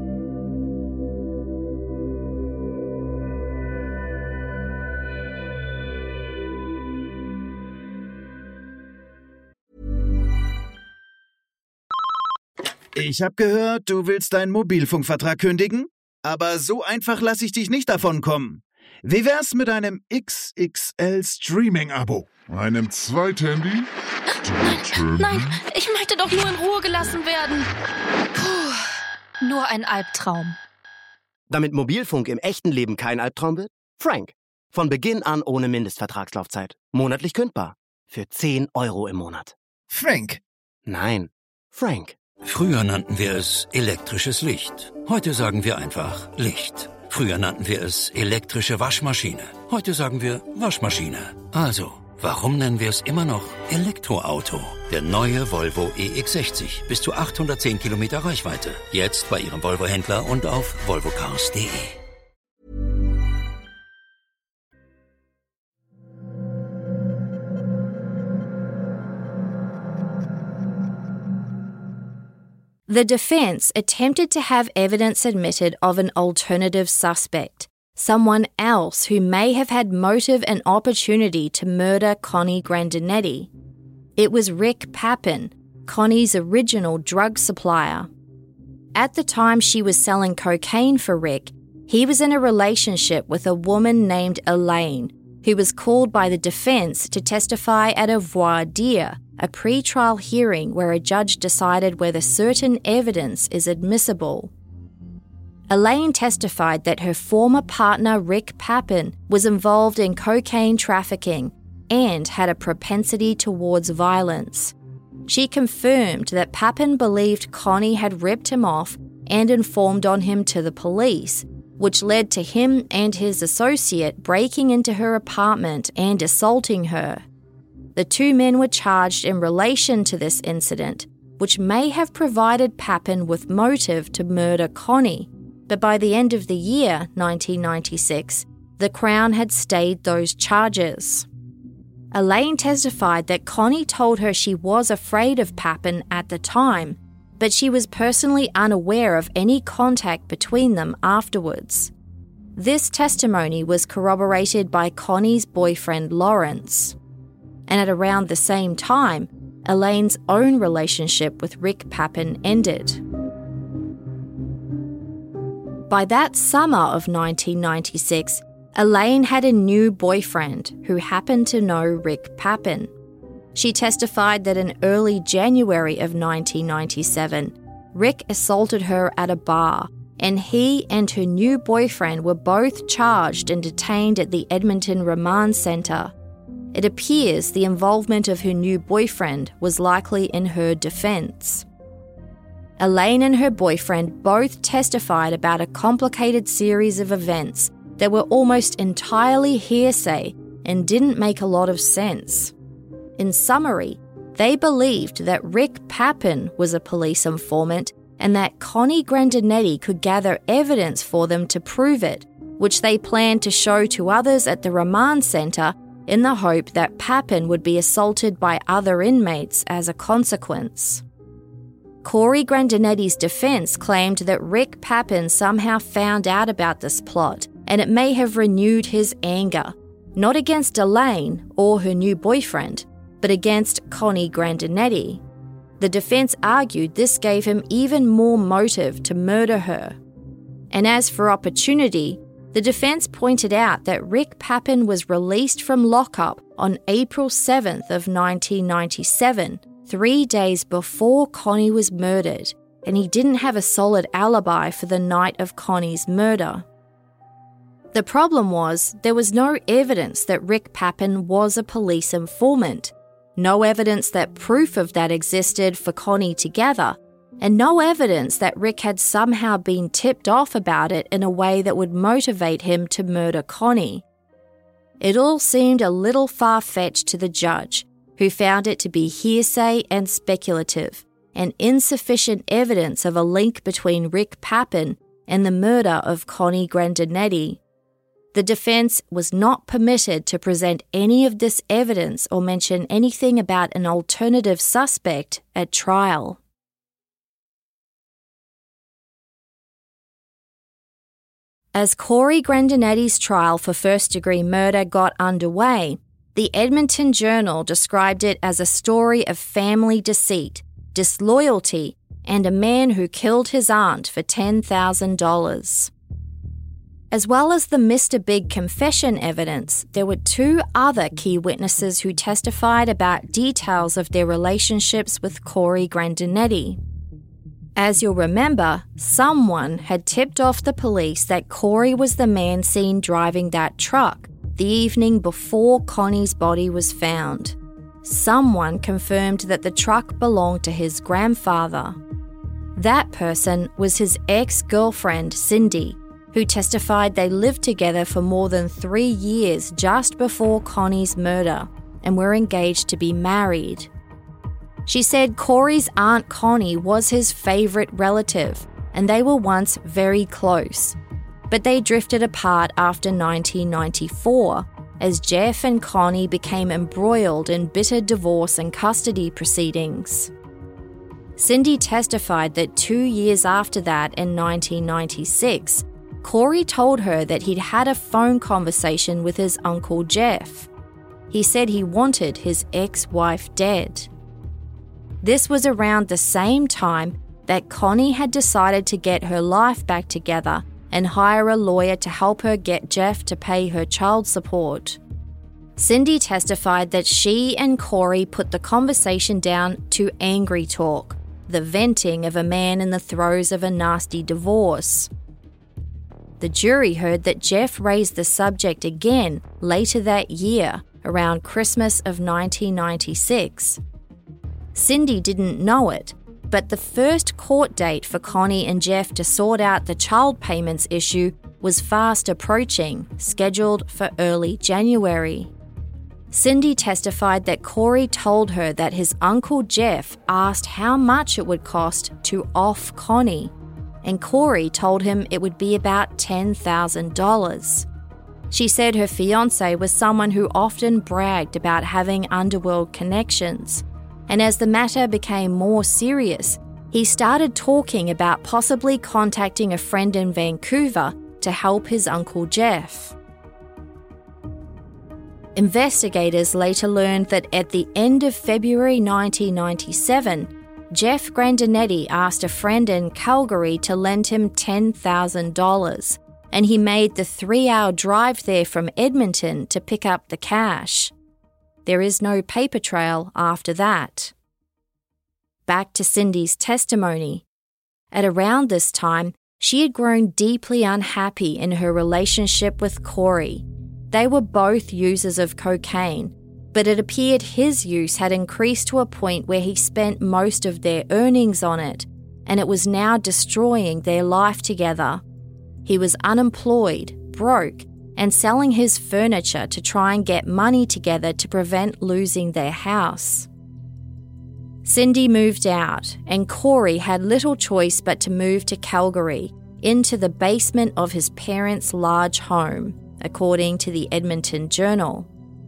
Ich habe gehört, du willst deinen Mobilfunkvertrag kündigen? Aber so einfach lasse ich dich nicht davon kommen. Wie wär's mit einem X X L Streaming-Abo? Einem Zweithandy? Nein, nein, ich möchte doch nur in Ruhe gelassen werden. Puh, nur ein Albtraum. Damit Mobilfunk im echten Leben kein Albtraum wird? Frank. Von Beginn an ohne Mindestvertragslaufzeit. Monatlich kündbar. Für zehn Euro im Monat. Frank. Nein, Frank. Früher nannten wir es elektrisches Licht. Heute sagen wir einfach Licht. Früher nannten wir es elektrische Waschmaschine. Heute sagen wir Waschmaschine. Also, warum nennen wir es immer noch Elektroauto? Der neue Volvo E X sechzig. Bis zu achthundertzehn Kilometer Reichweite. Jetzt bei Ihrem Volvo-Händler und auf volvo cars punkt de. The defence attempted to have evidence admitted of an alternative suspect, someone else who may have had motive and opportunity to murder Connie Grandinetti. It was Rick Papin, Connie's original drug supplier. At the time she was selling cocaine for Rick, he was in a relationship with a woman named Elaine, who was called by the defence to testify at a voir dire, a pre-trial hearing where a judge decided whether certain evidence is admissible. Elaine testified that her former partner Rick Papin was involved in cocaine trafficking and had a propensity towards violence. She confirmed that Papin believed Connie had ripped him off and informed on him to the police, which led to him and his associate breaking into her apartment and assaulting her. The two men were charged in relation to this incident, which may have provided Papin with motive to murder Connie, but by the end of the year, nineteen ninety-six, the Crown had stayed those charges. Elaine testified that Connie told her she was afraid of Papin at the time, but she was personally unaware of any contact between them afterwards. This testimony was corroborated by Connie's boyfriend Lawrence. And at around the same time, Elaine's own relationship with Rick Papin ended. By that summer of nineteen ninety-six, Elaine had a new boyfriend who happened to know Rick Papin. She testified that in early January of nineteen ninety-seven, Rick assaulted her at a bar, and he and her new boyfriend were both charged and detained at the Edmonton Remand Centre. It appears the involvement of her new boyfriend was likely in her defence. Elaine and her boyfriend both testified about a complicated series of events that were almost entirely hearsay and didn't make a lot of sense. In summary, they believed that Rick Papin was a police informant and that Connie Grandinetti could gather evidence for them to prove it, which they planned to show to others at the remand centre in the hope that Papin would be assaulted by other inmates as a consequence. Corey Grandinetti's defence claimed that Rick Papin somehow found out about this plot, and it may have renewed his anger, not against Elaine or her new boyfriend, but against Connie Grandinetti. The defence argued this gave him even more motive to murder her. And as for opportunity, the defence pointed out that Rick Papin was released from lockup on April seventh of nineteen ninety-seven, three days before Connie was murdered, and he didn't have a solid alibi for the night of Connie's murder. The problem was there was no evidence that Rick Papin was a police informant, no evidence that proof of that existed for Connie to gather, and no evidence that Rick had somehow been tipped off about it in a way that would motivate him to murder Connie. It all seemed a little far-fetched to the judge, who found it to be hearsay and speculative, and insufficient evidence of a link between Rick Papin and the murder of Connie Grandinetti. The defense was not permitted to present any of this evidence or mention anything about an alternative suspect at trial. As Corey Grandinetti's trial for first-degree murder got underway, the Edmonton Journal described it as a story of family deceit, disloyalty, and a man who killed his aunt for ten thousand dollars. As well as the Mister Big confession evidence, there were two other key witnesses who testified about details of their relationships with Corey Grandinetti. As you'll remember, someone had tipped off the police that Corey was the man seen driving that truck the evening before Connie's body was found. Someone confirmed that the truck belonged to his grandfather. That person was his ex-girlfriend, Cindy, who testified they lived together for more than three years just before Connie's murder and were engaged to be married. She said Corey's Aunt Connie was his favourite relative, and they were once very close. But they drifted apart after nineteen ninety-four, as Jeff and Connie became embroiled in bitter divorce and custody proceedings. Cindy testified that two years after that, in nineteen ninety-six, Corey told her that he'd had a phone conversation with his Uncle Jeff. He said he wanted his ex-wife dead. This was around the same time that Connie had decided to get her life back together and hire a lawyer to help her get Jeff to pay her child support. Cindy testified that she and Corey put the conversation down to angry talk, the venting of a man in the throes of a nasty divorce. The jury heard that Jeff raised the subject again later that year, around Christmas of nineteen ninety-six. Cindy didn't know it, but the first court date for Connie and Jeff to sort out the child payments issue was fast approaching, scheduled for early January. Cindy testified that Corey told her that his Uncle Jeff asked how much it would cost to off Connie, and Corey told him it would be about ten thousand dollars. She said her fiancé was someone who often bragged about having underworld connections, and as the matter became more serious, he started talking about possibly contacting a friend in Vancouver to help his Uncle Jeff. Investigators later learned that at the end of February nineteen ninety-seven, Jeff Grandinetti asked a friend in Calgary to lend him ten thousand dollars, and he made the three-hour drive there from Edmonton to pick up the cash. There is no paper trail after that. Back to Cindy's testimony. At around this time, she had grown deeply unhappy in her relationship with Corey. They were both users of cocaine, but it appeared his use had increased to a point where he spent most of their earnings on it, and it was now destroying their life together. He was unemployed, broke, and selling his furniture to try and get money together to prevent losing their house. Cindy moved out, and Corey had little choice but to move to Calgary, into the basement of his parents' large home, according to the Edmonton Journal.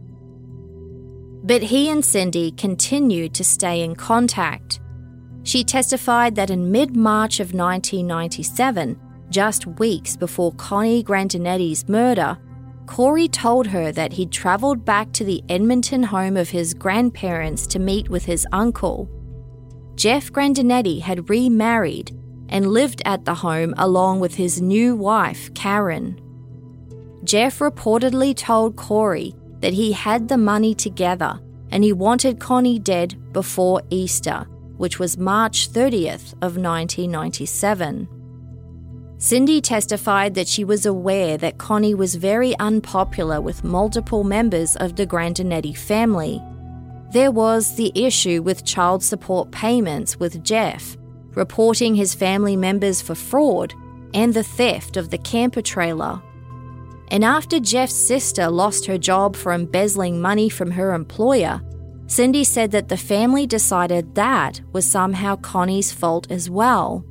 But he and Cindy continued to stay in contact. She testified that in mid-March of nineteen ninety-seven, just weeks before Connie Grandinetti's murder, Corey told her that he'd travelled back to the Edmonton home of his grandparents to meet with his uncle. Jeff Grandinetti had remarried and lived at the home along with his new wife, Karen. Jeff reportedly told Corey that he had the money together and he wanted Connie dead before Easter, which was March thirtieth of nineteen ninety-seven. Cindy testified that she was aware that Connie was very unpopular with multiple members of the Grandinetti family. There was the issue with child support payments with Jeff, reporting his family members for fraud, and the theft of the camper trailer. And after Jeff's sister lost her job for embezzling money from her employer, Cindy said that the family decided that was somehow Connie's fault as well.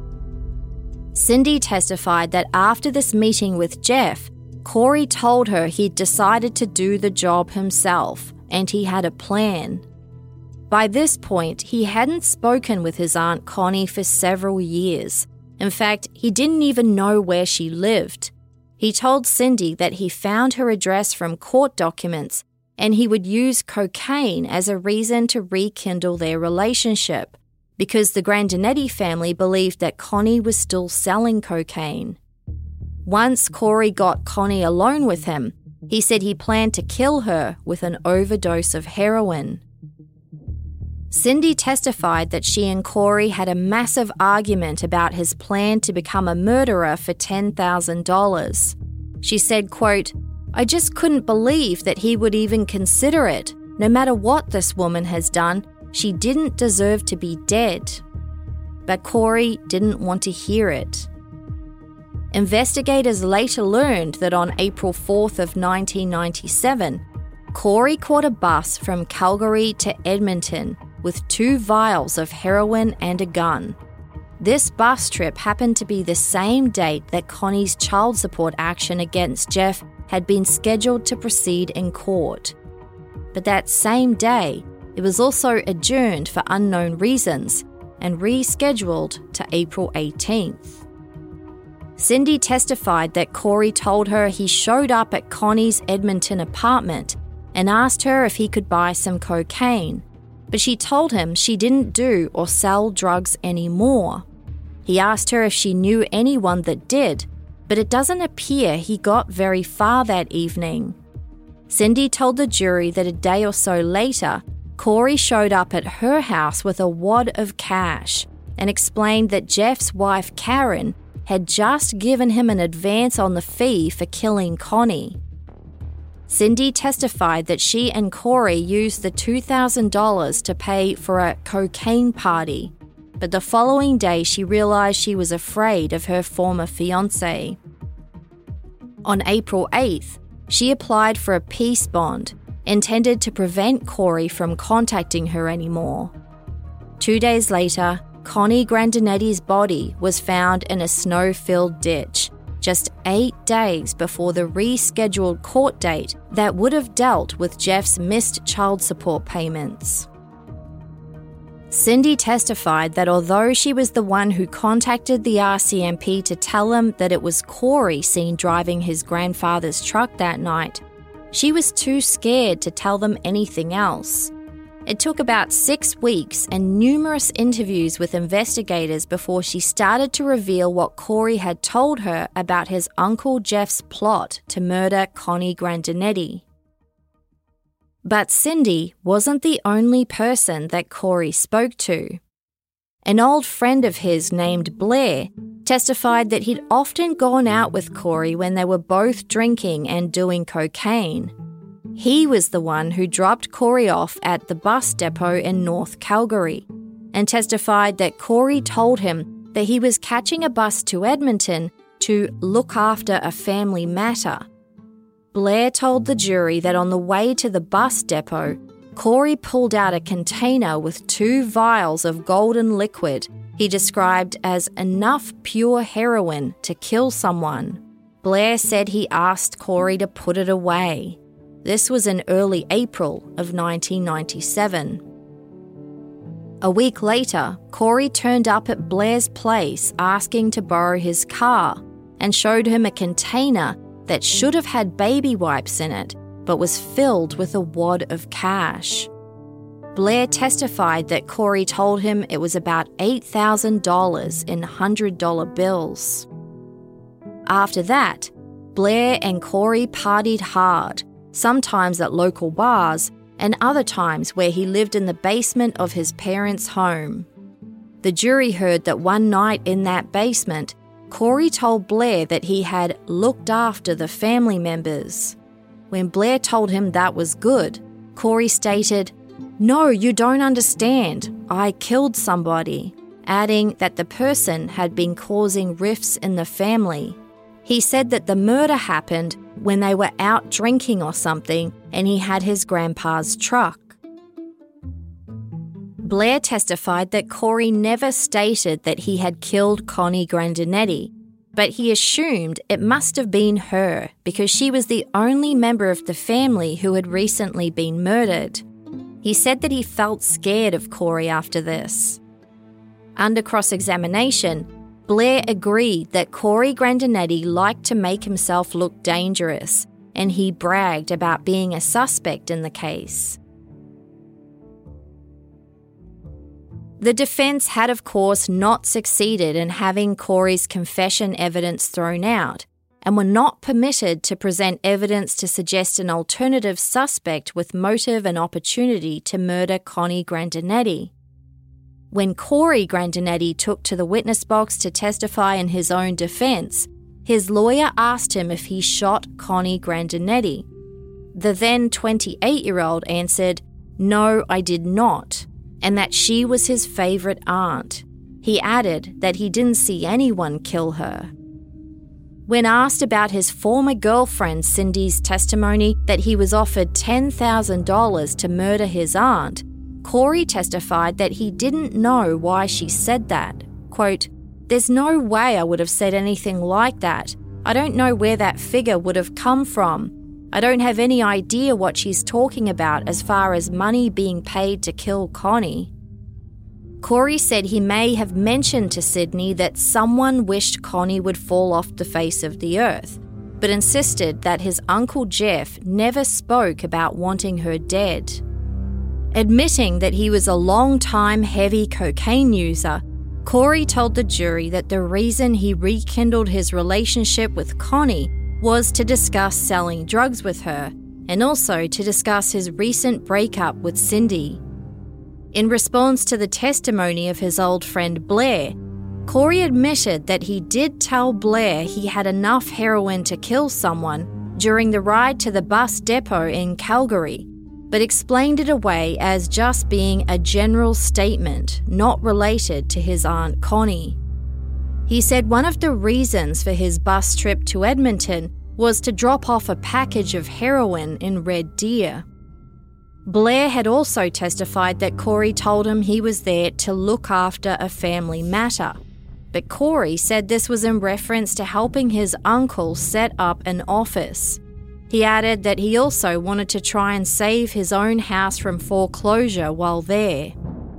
Cindy testified that after this meeting with Jeff, Corey told her he'd decided to do the job himself and he had a plan. By this point, he hadn't spoken with his Aunt Connie for several years. In fact, he didn't even know where she lived. He told Cindy that he found her address from court documents and he would use cocaine as a reason to rekindle their relationship because the Grandinetti family believed that Connie was still selling cocaine. Once Corey got Connie alone with him, he said he planned to kill her with an overdose of heroin. Cindy testified that she and Corey had a massive argument about his plan to become a murderer for ten thousand dollars. She said, quote, "I just couldn't believe that he would even consider it. No matter what this woman has done, she didn't deserve to be dead." But Corey didn't want to hear it. Investigators later learned that on April fourth of nineteen ninety-seven, Corey caught a bus from Calgary to Edmonton with two vials of heroin and a gun. This bus trip happened to be the same date that Connie's child support action against Jeff had been scheduled to proceed in court. But that same day, it was also adjourned for unknown reasons and rescheduled to April eighteenth. Cindy testified that Corey told her he showed up at Connie's Edmonton apartment and asked her if he could buy some cocaine, but she told him she didn't do or sell drugs anymore. He asked her if she knew anyone that did, but it doesn't appear he got very far that evening. Cindy told the jury that a day or so later, Corey showed up at her house with a wad of cash and explained that Jeff's wife, Karen, had just given him an advance on the fee for killing Connie. Cindy testified that she and Corey used the two thousand dollars to pay for a cocaine party, but the following day she realized she was afraid of her former fiancé. On April eighth, she applied for a peace bond, intended to prevent Corey from contacting her anymore. Two days later, Connie Grandinetti's body was found in a snow-filled ditch, just eight days before the rescheduled court date that would have dealt with Jeff's missed child support payments. Cindy testified that although she was the one who contacted the R C M P to tell them that it was Corey seen driving his grandfather's truck that night, she was too scared to tell them anything else. It took about six weeks and numerous interviews with investigators before she started to reveal what Corey had told her about his Uncle Jeff's plot to murder Connie Grandinetti. But Cindy wasn't the only person that Corey spoke to. An old friend of his named Blair testified that he'd often gone out with Corey when they were both drinking and doing cocaine. He was the one who dropped Corey off at the bus depot in North Calgary and testified that Corey told him that he was catching a bus to Edmonton to look after a family matter. Blair told the jury that on the way to the bus depot, Corey pulled out a container with two vials of golden liquid he described as enough pure heroin to kill someone. Blair said he asked Corey to put it away. This was in early April of nineteen ninety-seven. A week later, Corey turned up at Blair's place asking to borrow his car and showed him a container that should have had baby wipes in it, but was filled with a wad of cash. Blair testified that Corey told him it was about eight thousand dollars in one hundred dollar bills. After that, Blair and Corey partied hard, sometimes at local bars and other times where he lived in the basement of his parents' home. The jury heard that one night in that basement, Corey told Blair that he had looked after the family members. When Blair told him that was good, Corey stated, "No, you don't understand. I killed somebody," adding that the person had been causing rifts in the family. He said that the murder happened when they were out drinking or something and he had his grandpa's truck. Blair testified that Corey never stated that he had killed Connie Grandinetti, but he assumed it must have been her because she was the only member of the family who had recently been murdered. He said that he felt scared of Corey after this. Under cross-examination, Blair agreed that Corey Grandinetti liked to make himself look dangerous, and he bragged about being a suspect in the case. The defense had, of course, not succeeded in having Corey's confession evidence thrown out, and were not permitted to present evidence to suggest an alternative suspect with motive and opportunity to murder Connie Grandinetti. When Corey Grandinetti took to the witness box to testify in his own defense, his lawyer asked him if he shot Connie Grandinetti. The then twenty-eight-year-old answered, "No, I did not," and that she was his favourite aunt. He added that he didn't see anyone kill her. When asked about his former girlfriend Cindy's testimony that he was offered ten thousand dollars to murder his aunt, Corey testified that he didn't know why she said that. Quote, "There's no way I would have said anything like that. I don't know where that figure would have come from. I don't have any idea what she's talking about as far as money being paid to kill Connie." Corey said he may have mentioned to Sydney that someone wished Connie would fall off the face of the earth, but insisted that his Uncle Jeff never spoke about wanting her dead. Admitting that he was a long-time heavy cocaine user, Corey told the jury that the reason he rekindled his relationship with Connie was to discuss selling drugs with her, and also to discuss his recent breakup with Cindy. In response to the testimony of his old friend Blair, Corey admitted that he did tell Blair he had enough heroin to kill someone during the ride to the bus depot in Calgary, but explained it away as just being a general statement not related to his Aunt Connie. He said one of the reasons for his bus trip to Edmonton was to drop off a package of heroin in Red Deer. Blair had also testified that Corey told him he was there to look after a family matter, but Corey said this was in reference to helping his uncle set up an office. He added that he also wanted to try and save his own house from foreclosure while there.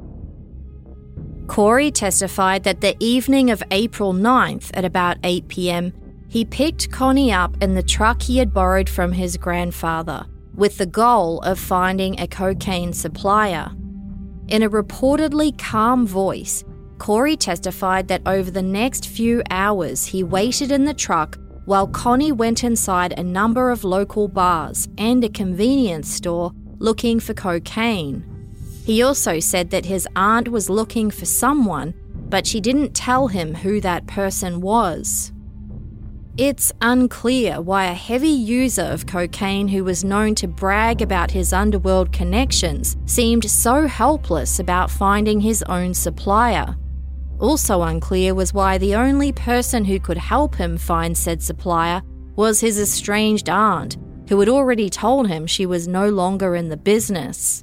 Corey testified that the evening of April ninth at about eight p.m, he picked Connie up in the truck he had borrowed from his grandfather, with the goal of finding a cocaine supplier. In a reportedly calm voice, Corey testified that over the next few hours he waited in the truck while Connie went inside a number of local bars and a convenience store looking for cocaine. He also said that his aunt was looking for someone, but she didn't tell him who that person was. It's unclear why a heavy user of cocaine who was known to brag about his underworld connections seemed so helpless about finding his own supplier. Also unclear was why the only person who could help him find said supplier was his estranged aunt, who had already told him she was no longer in the business.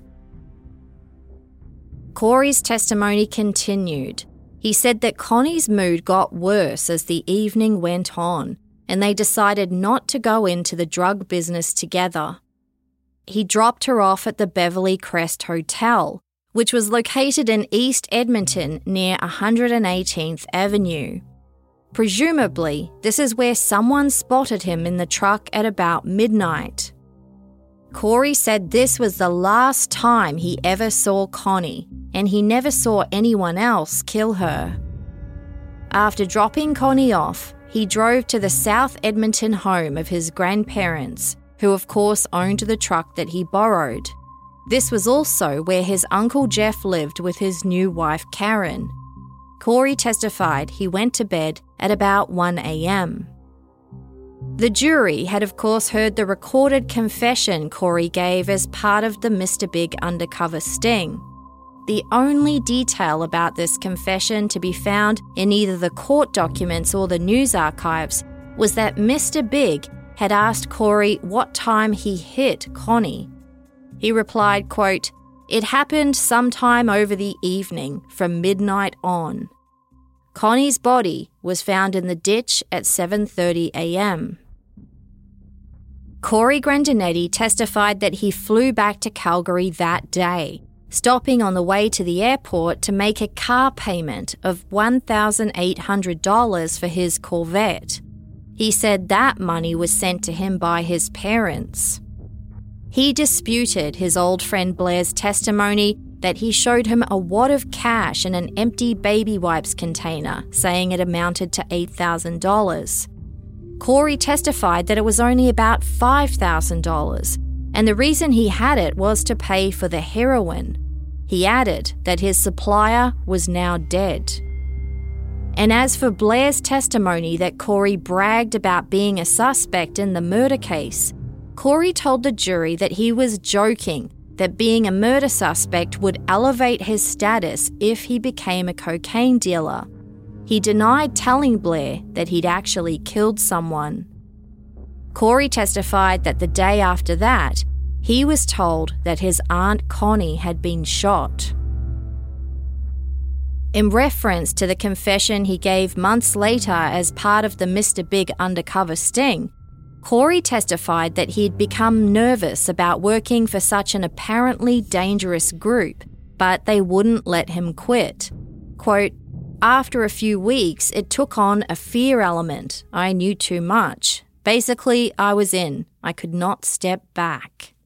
Corey's testimony continued. He said that Connie's mood got worse as the evening went on, and they decided not to go into the drug business together. He dropped her off at the Beverly Crest Hotel, which was located in East Edmonton near one hundred eighteenth Avenue. Presumably, this is where someone spotted him in the truck at about midnight. Corey said this was the last time he ever saw Connie, and he never saw anyone else kill her. After dropping Connie off, he drove to the South Edmonton home of his grandparents, who of course owned the truck that he borrowed. This was also where his Uncle Jeff lived with his new wife Karen. Corey testified he went to bed at about one a.m. The jury had of course heard the recorded confession Corey gave as part of the Mister Big undercover sting. The only detail about this confession to be found in either the court documents or the news archives was that Mister Big had asked Corey what time he hit Connie. He replied, quote, It happened sometime over the evening from midnight on. Connie's body was found in the ditch at seven thirty a.m. Corey Grandinetti testified that he flew back to Calgary that day, stopping on the way to the airport to make a car payment of one thousand eight hundred dollars for his Corvette. He said that money was sent to him by his parents. He disputed his old friend Blair's testimony that he showed him a wad of cash in an empty baby wipes container, saying it amounted to eight thousand dollars. Corey testified that it was only about five thousand dollars, and the reason he had it was to pay for the heroin. He added that his supplier was now dead. And as for Blair's testimony that Corey bragged about being a suspect in the murder case, Corey told the jury that he was joking that being a murder suspect would elevate his status if he became a cocaine dealer. He denied telling Blair that he'd actually killed someone. Corey testified that the day after that, he was told that his Aunt Connie had been shot. In reference to the confession he gave months later as part of the Mister Big undercover sting, Corey testified that he'd become nervous about working for such an apparently dangerous group, but they wouldn't let him quit. Quote, "After a few weeks, it took on a fear element. I knew too much. Basically, I was in. I could not step back."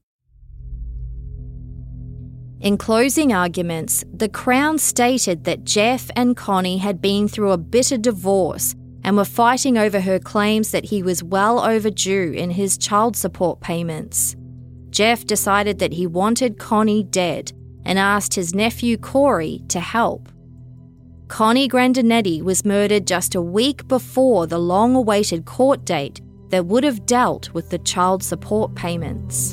In closing arguments, the Crown stated that Jeff and Connie had been through a bitter divorce and were fighting over her claims that he was well overdue in his child support payments. Jeff decided that he wanted Connie dead and asked his nephew Corey to help. Connie Grandinetti was murdered just a week before the long-awaited court date that would have dealt with the child support payments.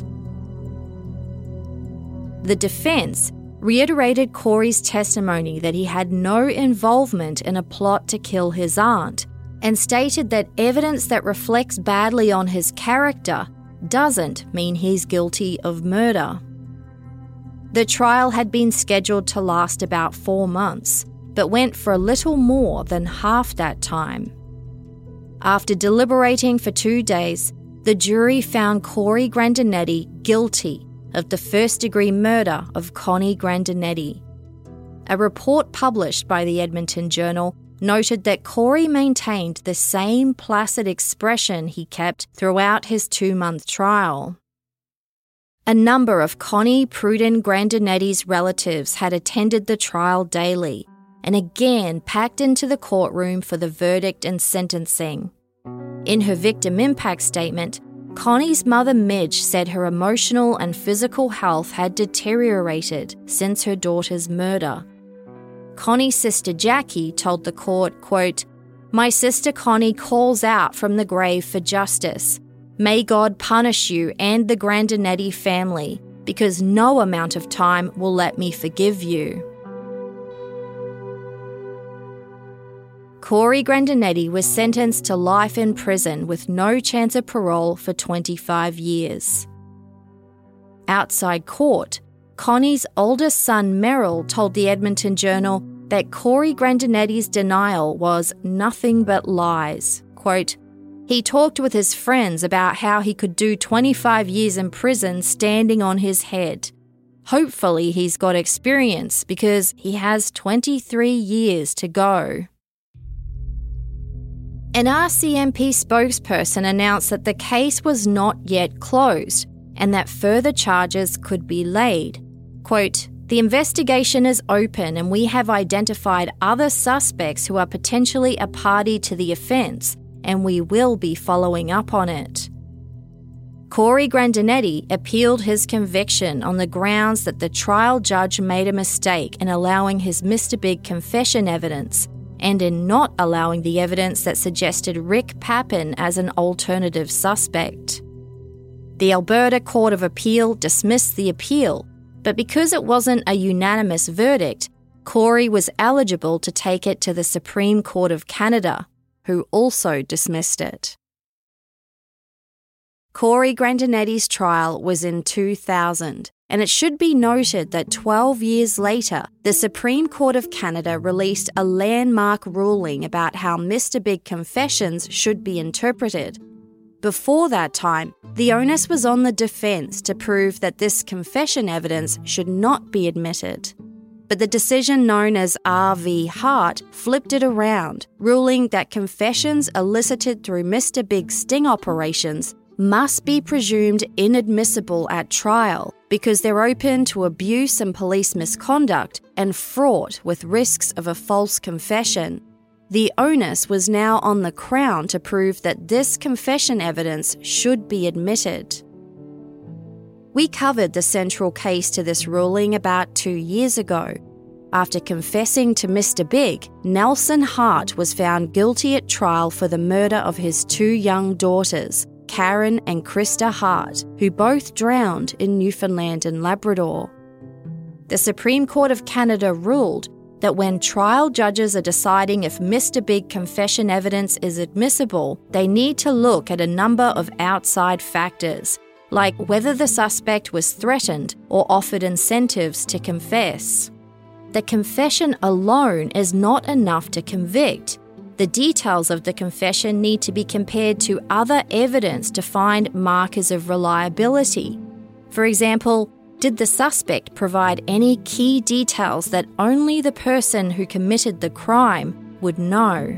The defense reiterated Corey's testimony that he had no involvement in a plot to kill his aunt, and stated that evidence that reflects badly on his character doesn't mean he's guilty of murder. The trial had been scheduled to last about four months, but went for a little more than half that time. After deliberating for two days, the jury found Corey Grandinetti guilty of the first-degree murder of Connie Grandinetti. A report published by the Edmonton Journal noted that Corey maintained the same placid expression he kept throughout his two-month trial. A number of Connie Pruden Grandinetti's relatives had attended the trial daily and again packed into the courtroom for the verdict and sentencing. In her victim impact statement, Connie's mother Midge said her emotional and physical health had deteriorated since her daughter's murder. Connie's sister Jackie told the court, quote, "My sister Connie calls out from the grave for justice. May God punish you and the Grandinetti family, because no amount of time will let me forgive you." Corey Grandinetti was sentenced to life in prison with no chance of parole for twenty-five years. Outside court, Connie's oldest son Merrill told the Edmonton Journal that Corey Grandinetti's denial was nothing but lies. Quote, "He talked with his friends about how he could do twenty-five years in prison standing on his head. Hopefully he's got experience because he has twenty-three years to go." An R C M P spokesperson announced that the case was not yet closed and that further charges could be laid. Quote, "The investigation is open and we have identified other suspects who are potentially a party to the offence, and we will be following up on it." Corey Grandinetti appealed his conviction on the grounds that the trial judge made a mistake in allowing his Mister Big confession evidence and in not allowing the evidence that suggested Rick Papin as an alternative suspect. The Alberta Court of Appeal dismissed the appeal, but because it wasn't a unanimous verdict, Corey was eligible to take it to the Supreme Court of Canada, who also dismissed it. Corey Grandinetti's trial was in two thousand, And it should be noted that twelve years later, the Supreme Court of Canada released a landmark ruling about how Mister Big confessions should be interpreted. Before that time, the onus was on the defence to prove that this confession evidence should not be admitted. But the decision known as R v Hart flipped it around, ruling that confessions elicited through Mister Big's sting operations must be presumed inadmissible at trial because they're open to abuse and police misconduct and fraught with risks of a false confession. The onus was now on the Crown to prove that this confession evidence should be admitted. We covered the central case to this ruling about two years ago. After confessing to Mister Big, Nelson Hart was found guilty at trial for the murder of his two young daughters, Karen and Krista Hart, who both drowned in Newfoundland and Labrador. The Supreme Court of Canada ruled that when trial judges are deciding if Mister Big confession evidence is admissible, they need to look at a number of outside factors, like whether the suspect was threatened or offered incentives to confess. The confession alone is not enough to convict. The details of the confession need to be compared to other evidence to find markers of reliability. For example, did the suspect provide any key details that only the person who committed the crime would know?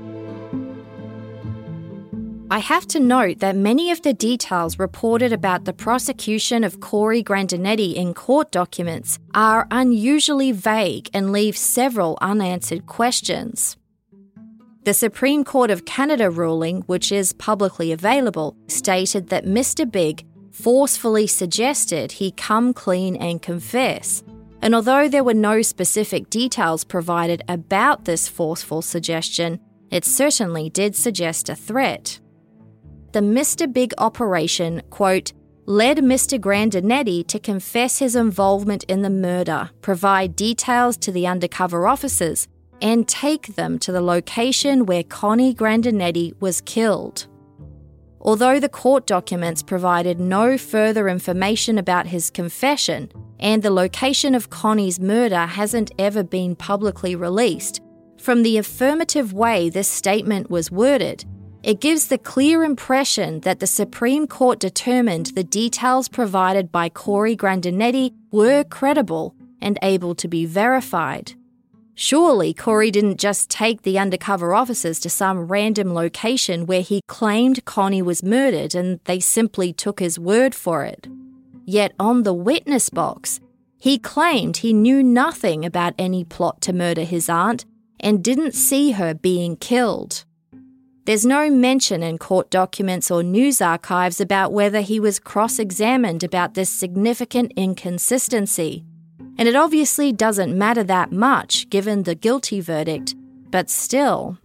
I have to note that many of the details reported about the prosecution of Corey Grandinetti in court documents are unusually vague and leave several unanswered questions. The Supreme Court of Canada ruling, which is publicly available, stated that Mister Big forcefully suggested he come clean and confess. And although there were no specific details provided about this forceful suggestion, it certainly did suggest a threat. The Mister Big operation, quote, led Mister Grandinetti to confess his involvement in the murder, provide details to the undercover officers, and take them to the location where Connie Grandinetti was killed. Although the court documents provided no further information about his confession, and the location of Connie's murder hasn't ever been publicly released, from the affirmative way this statement was worded, it gives the clear impression that the Supreme Court determined the details provided by Corey Grandinetti were credible and able to be verified. Surely Corey didn't just take the undercover officers to some random location where he claimed Connie was murdered and they simply took his word for it. Yet on the witness box, he claimed he knew nothing about any plot to murder his aunt and didn't see her being killed. There's no mention in court documents or news archives about whether he was cross-examined about this significant inconsistency. And it obviously doesn't matter that much given the guilty verdict, but still.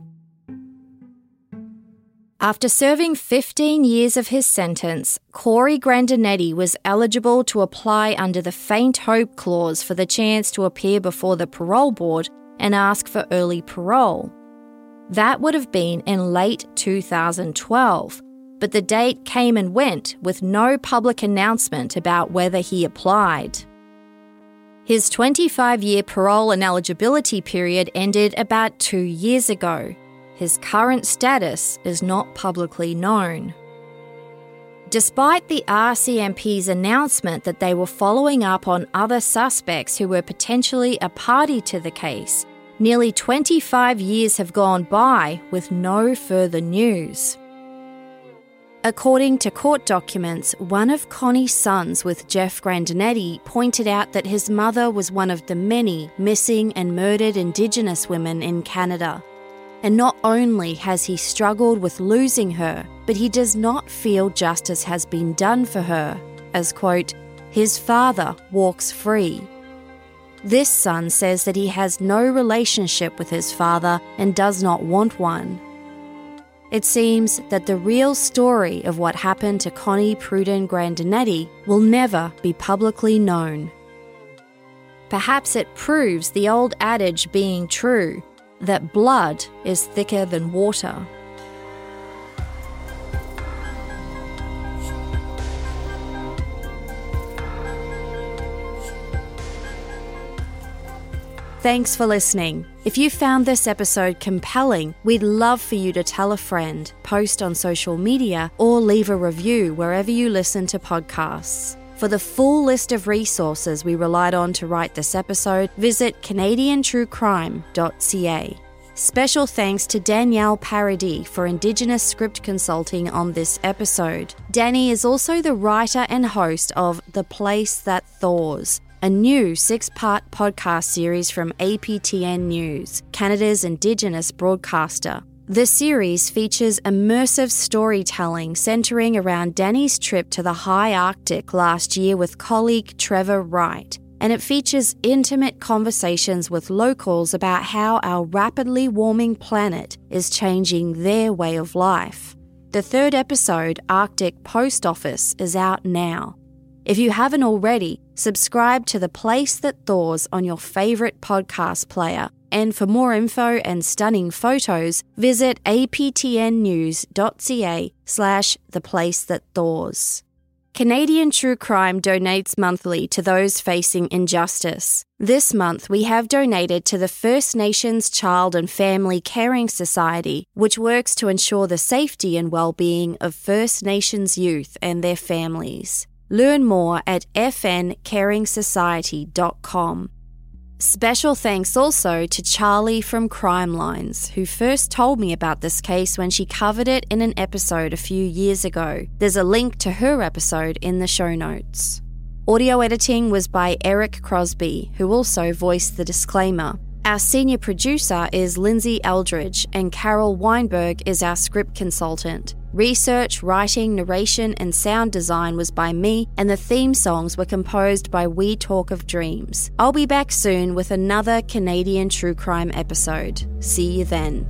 After serving fifteen years of his sentence, Corey Grandinetti was eligible to apply under the Faint Hope Clause for the chance to appear before the parole board and ask for early parole. That would have been in late two thousand twelve, but the date came and went with no public announcement about whether he applied. His twenty-five-year parole and eligibility period ended about two years ago. His current status is not publicly known. Despite the R C M P's announcement that they were following up on other suspects who were potentially a party to the case, nearly twenty-five years have gone by with no further news. According to court documents, one of Connie's sons with Jeff Grandinetti pointed out that his mother was one of the many missing and murdered Indigenous women in Canada. And not only has he struggled with losing her, but he does not feel justice has been done for her, as, quote, his father walks free. This son says that he has no relationship with his father and does not want one. It seems that the real story of what happened to Connie Pruden Grandinetti will never be publicly known. Perhaps it proves the old adage being true, that blood is thicker than water. Thanks for listening. If you found this episode compelling, we'd love for you to tell a friend, post on social media, or leave a review wherever you listen to podcasts. For the full list of resources we relied on to write this episode, visit canadian true crime dot c a. Special thanks to Danielle Paradis for Indigenous script consulting on this episode. Danny is also the writer and host of The Place That Thaws, a new six-part podcast series from A P T N News, Canada's Indigenous broadcaster. The series features immersive storytelling centering around Danny's trip to the high Arctic last year with colleague Trevor Wright, and it features intimate conversations with locals about how our rapidly warming planet is changing their way of life. The third episode, Arctic Post Office, is out now. If you haven't already, subscribe to The Place That Thaws on your favourite podcast player. And for more info and stunning photos, visit aptnnews.ca slash The Place That Thaws. Canadian True Crime donates monthly to those facing injustice. This month, we have donated to the First Nations Child and Family Caring Society, which works to ensure the safety and well-being of First Nations youth and their families. Learn more at f n caring society dot com. Special thanks also to Charlie from Crime Lines, who first told me about this case when she covered it in an episode a few years ago. There's a link to her episode in the show notes. Audio editing was by Eric Crosby, who also voiced the disclaimer. Our senior producer is Lindsay Eldridge, and Carol Weinberg is our script consultant. Research, writing, narration, and sound design was by me, and the theme songs were composed by We Talk of Dreams. I'll be back soon with another Canadian True Crime episode. See you then.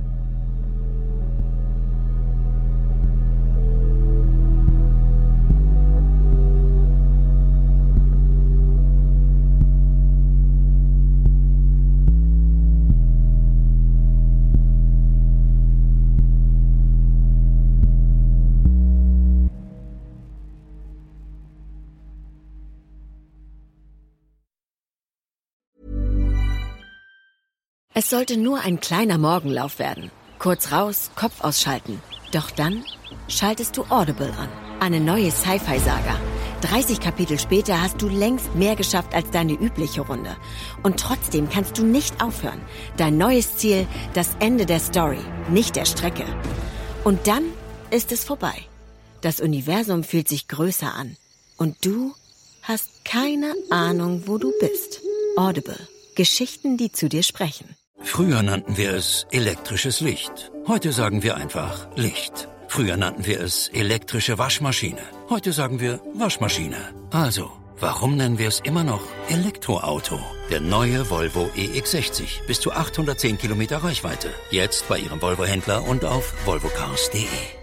Es sollte nur ein kleiner Morgenlauf werden. Kurz raus, Kopf ausschalten. Doch dann schaltest du Audible an. Eine neue Sci-Fi-Saga. dreißig Kapitel später hast du längst mehr geschafft als deine übliche Runde. Und trotzdem kannst du nicht aufhören. Dein neues Ziel, das Ende der Story, nicht der Strecke. Und dann ist es vorbei. Das Universum fühlt sich größer an. Und du hast keine Ahnung, wo du bist. Audible. Geschichten, die zu dir sprechen. Früher nannten wir es elektrisches Licht. Heute sagen wir einfach Licht. Früher nannten wir es elektrische Waschmaschine. Heute sagen wir Waschmaschine. Also, warum nennen wir es immer noch Elektroauto? Der neue Volvo E X sechzig. Bis zu achthundertzehn Kilometer Reichweite. Jetzt bei Ihrem Volvo-Händler und auf volvo cars punkt de.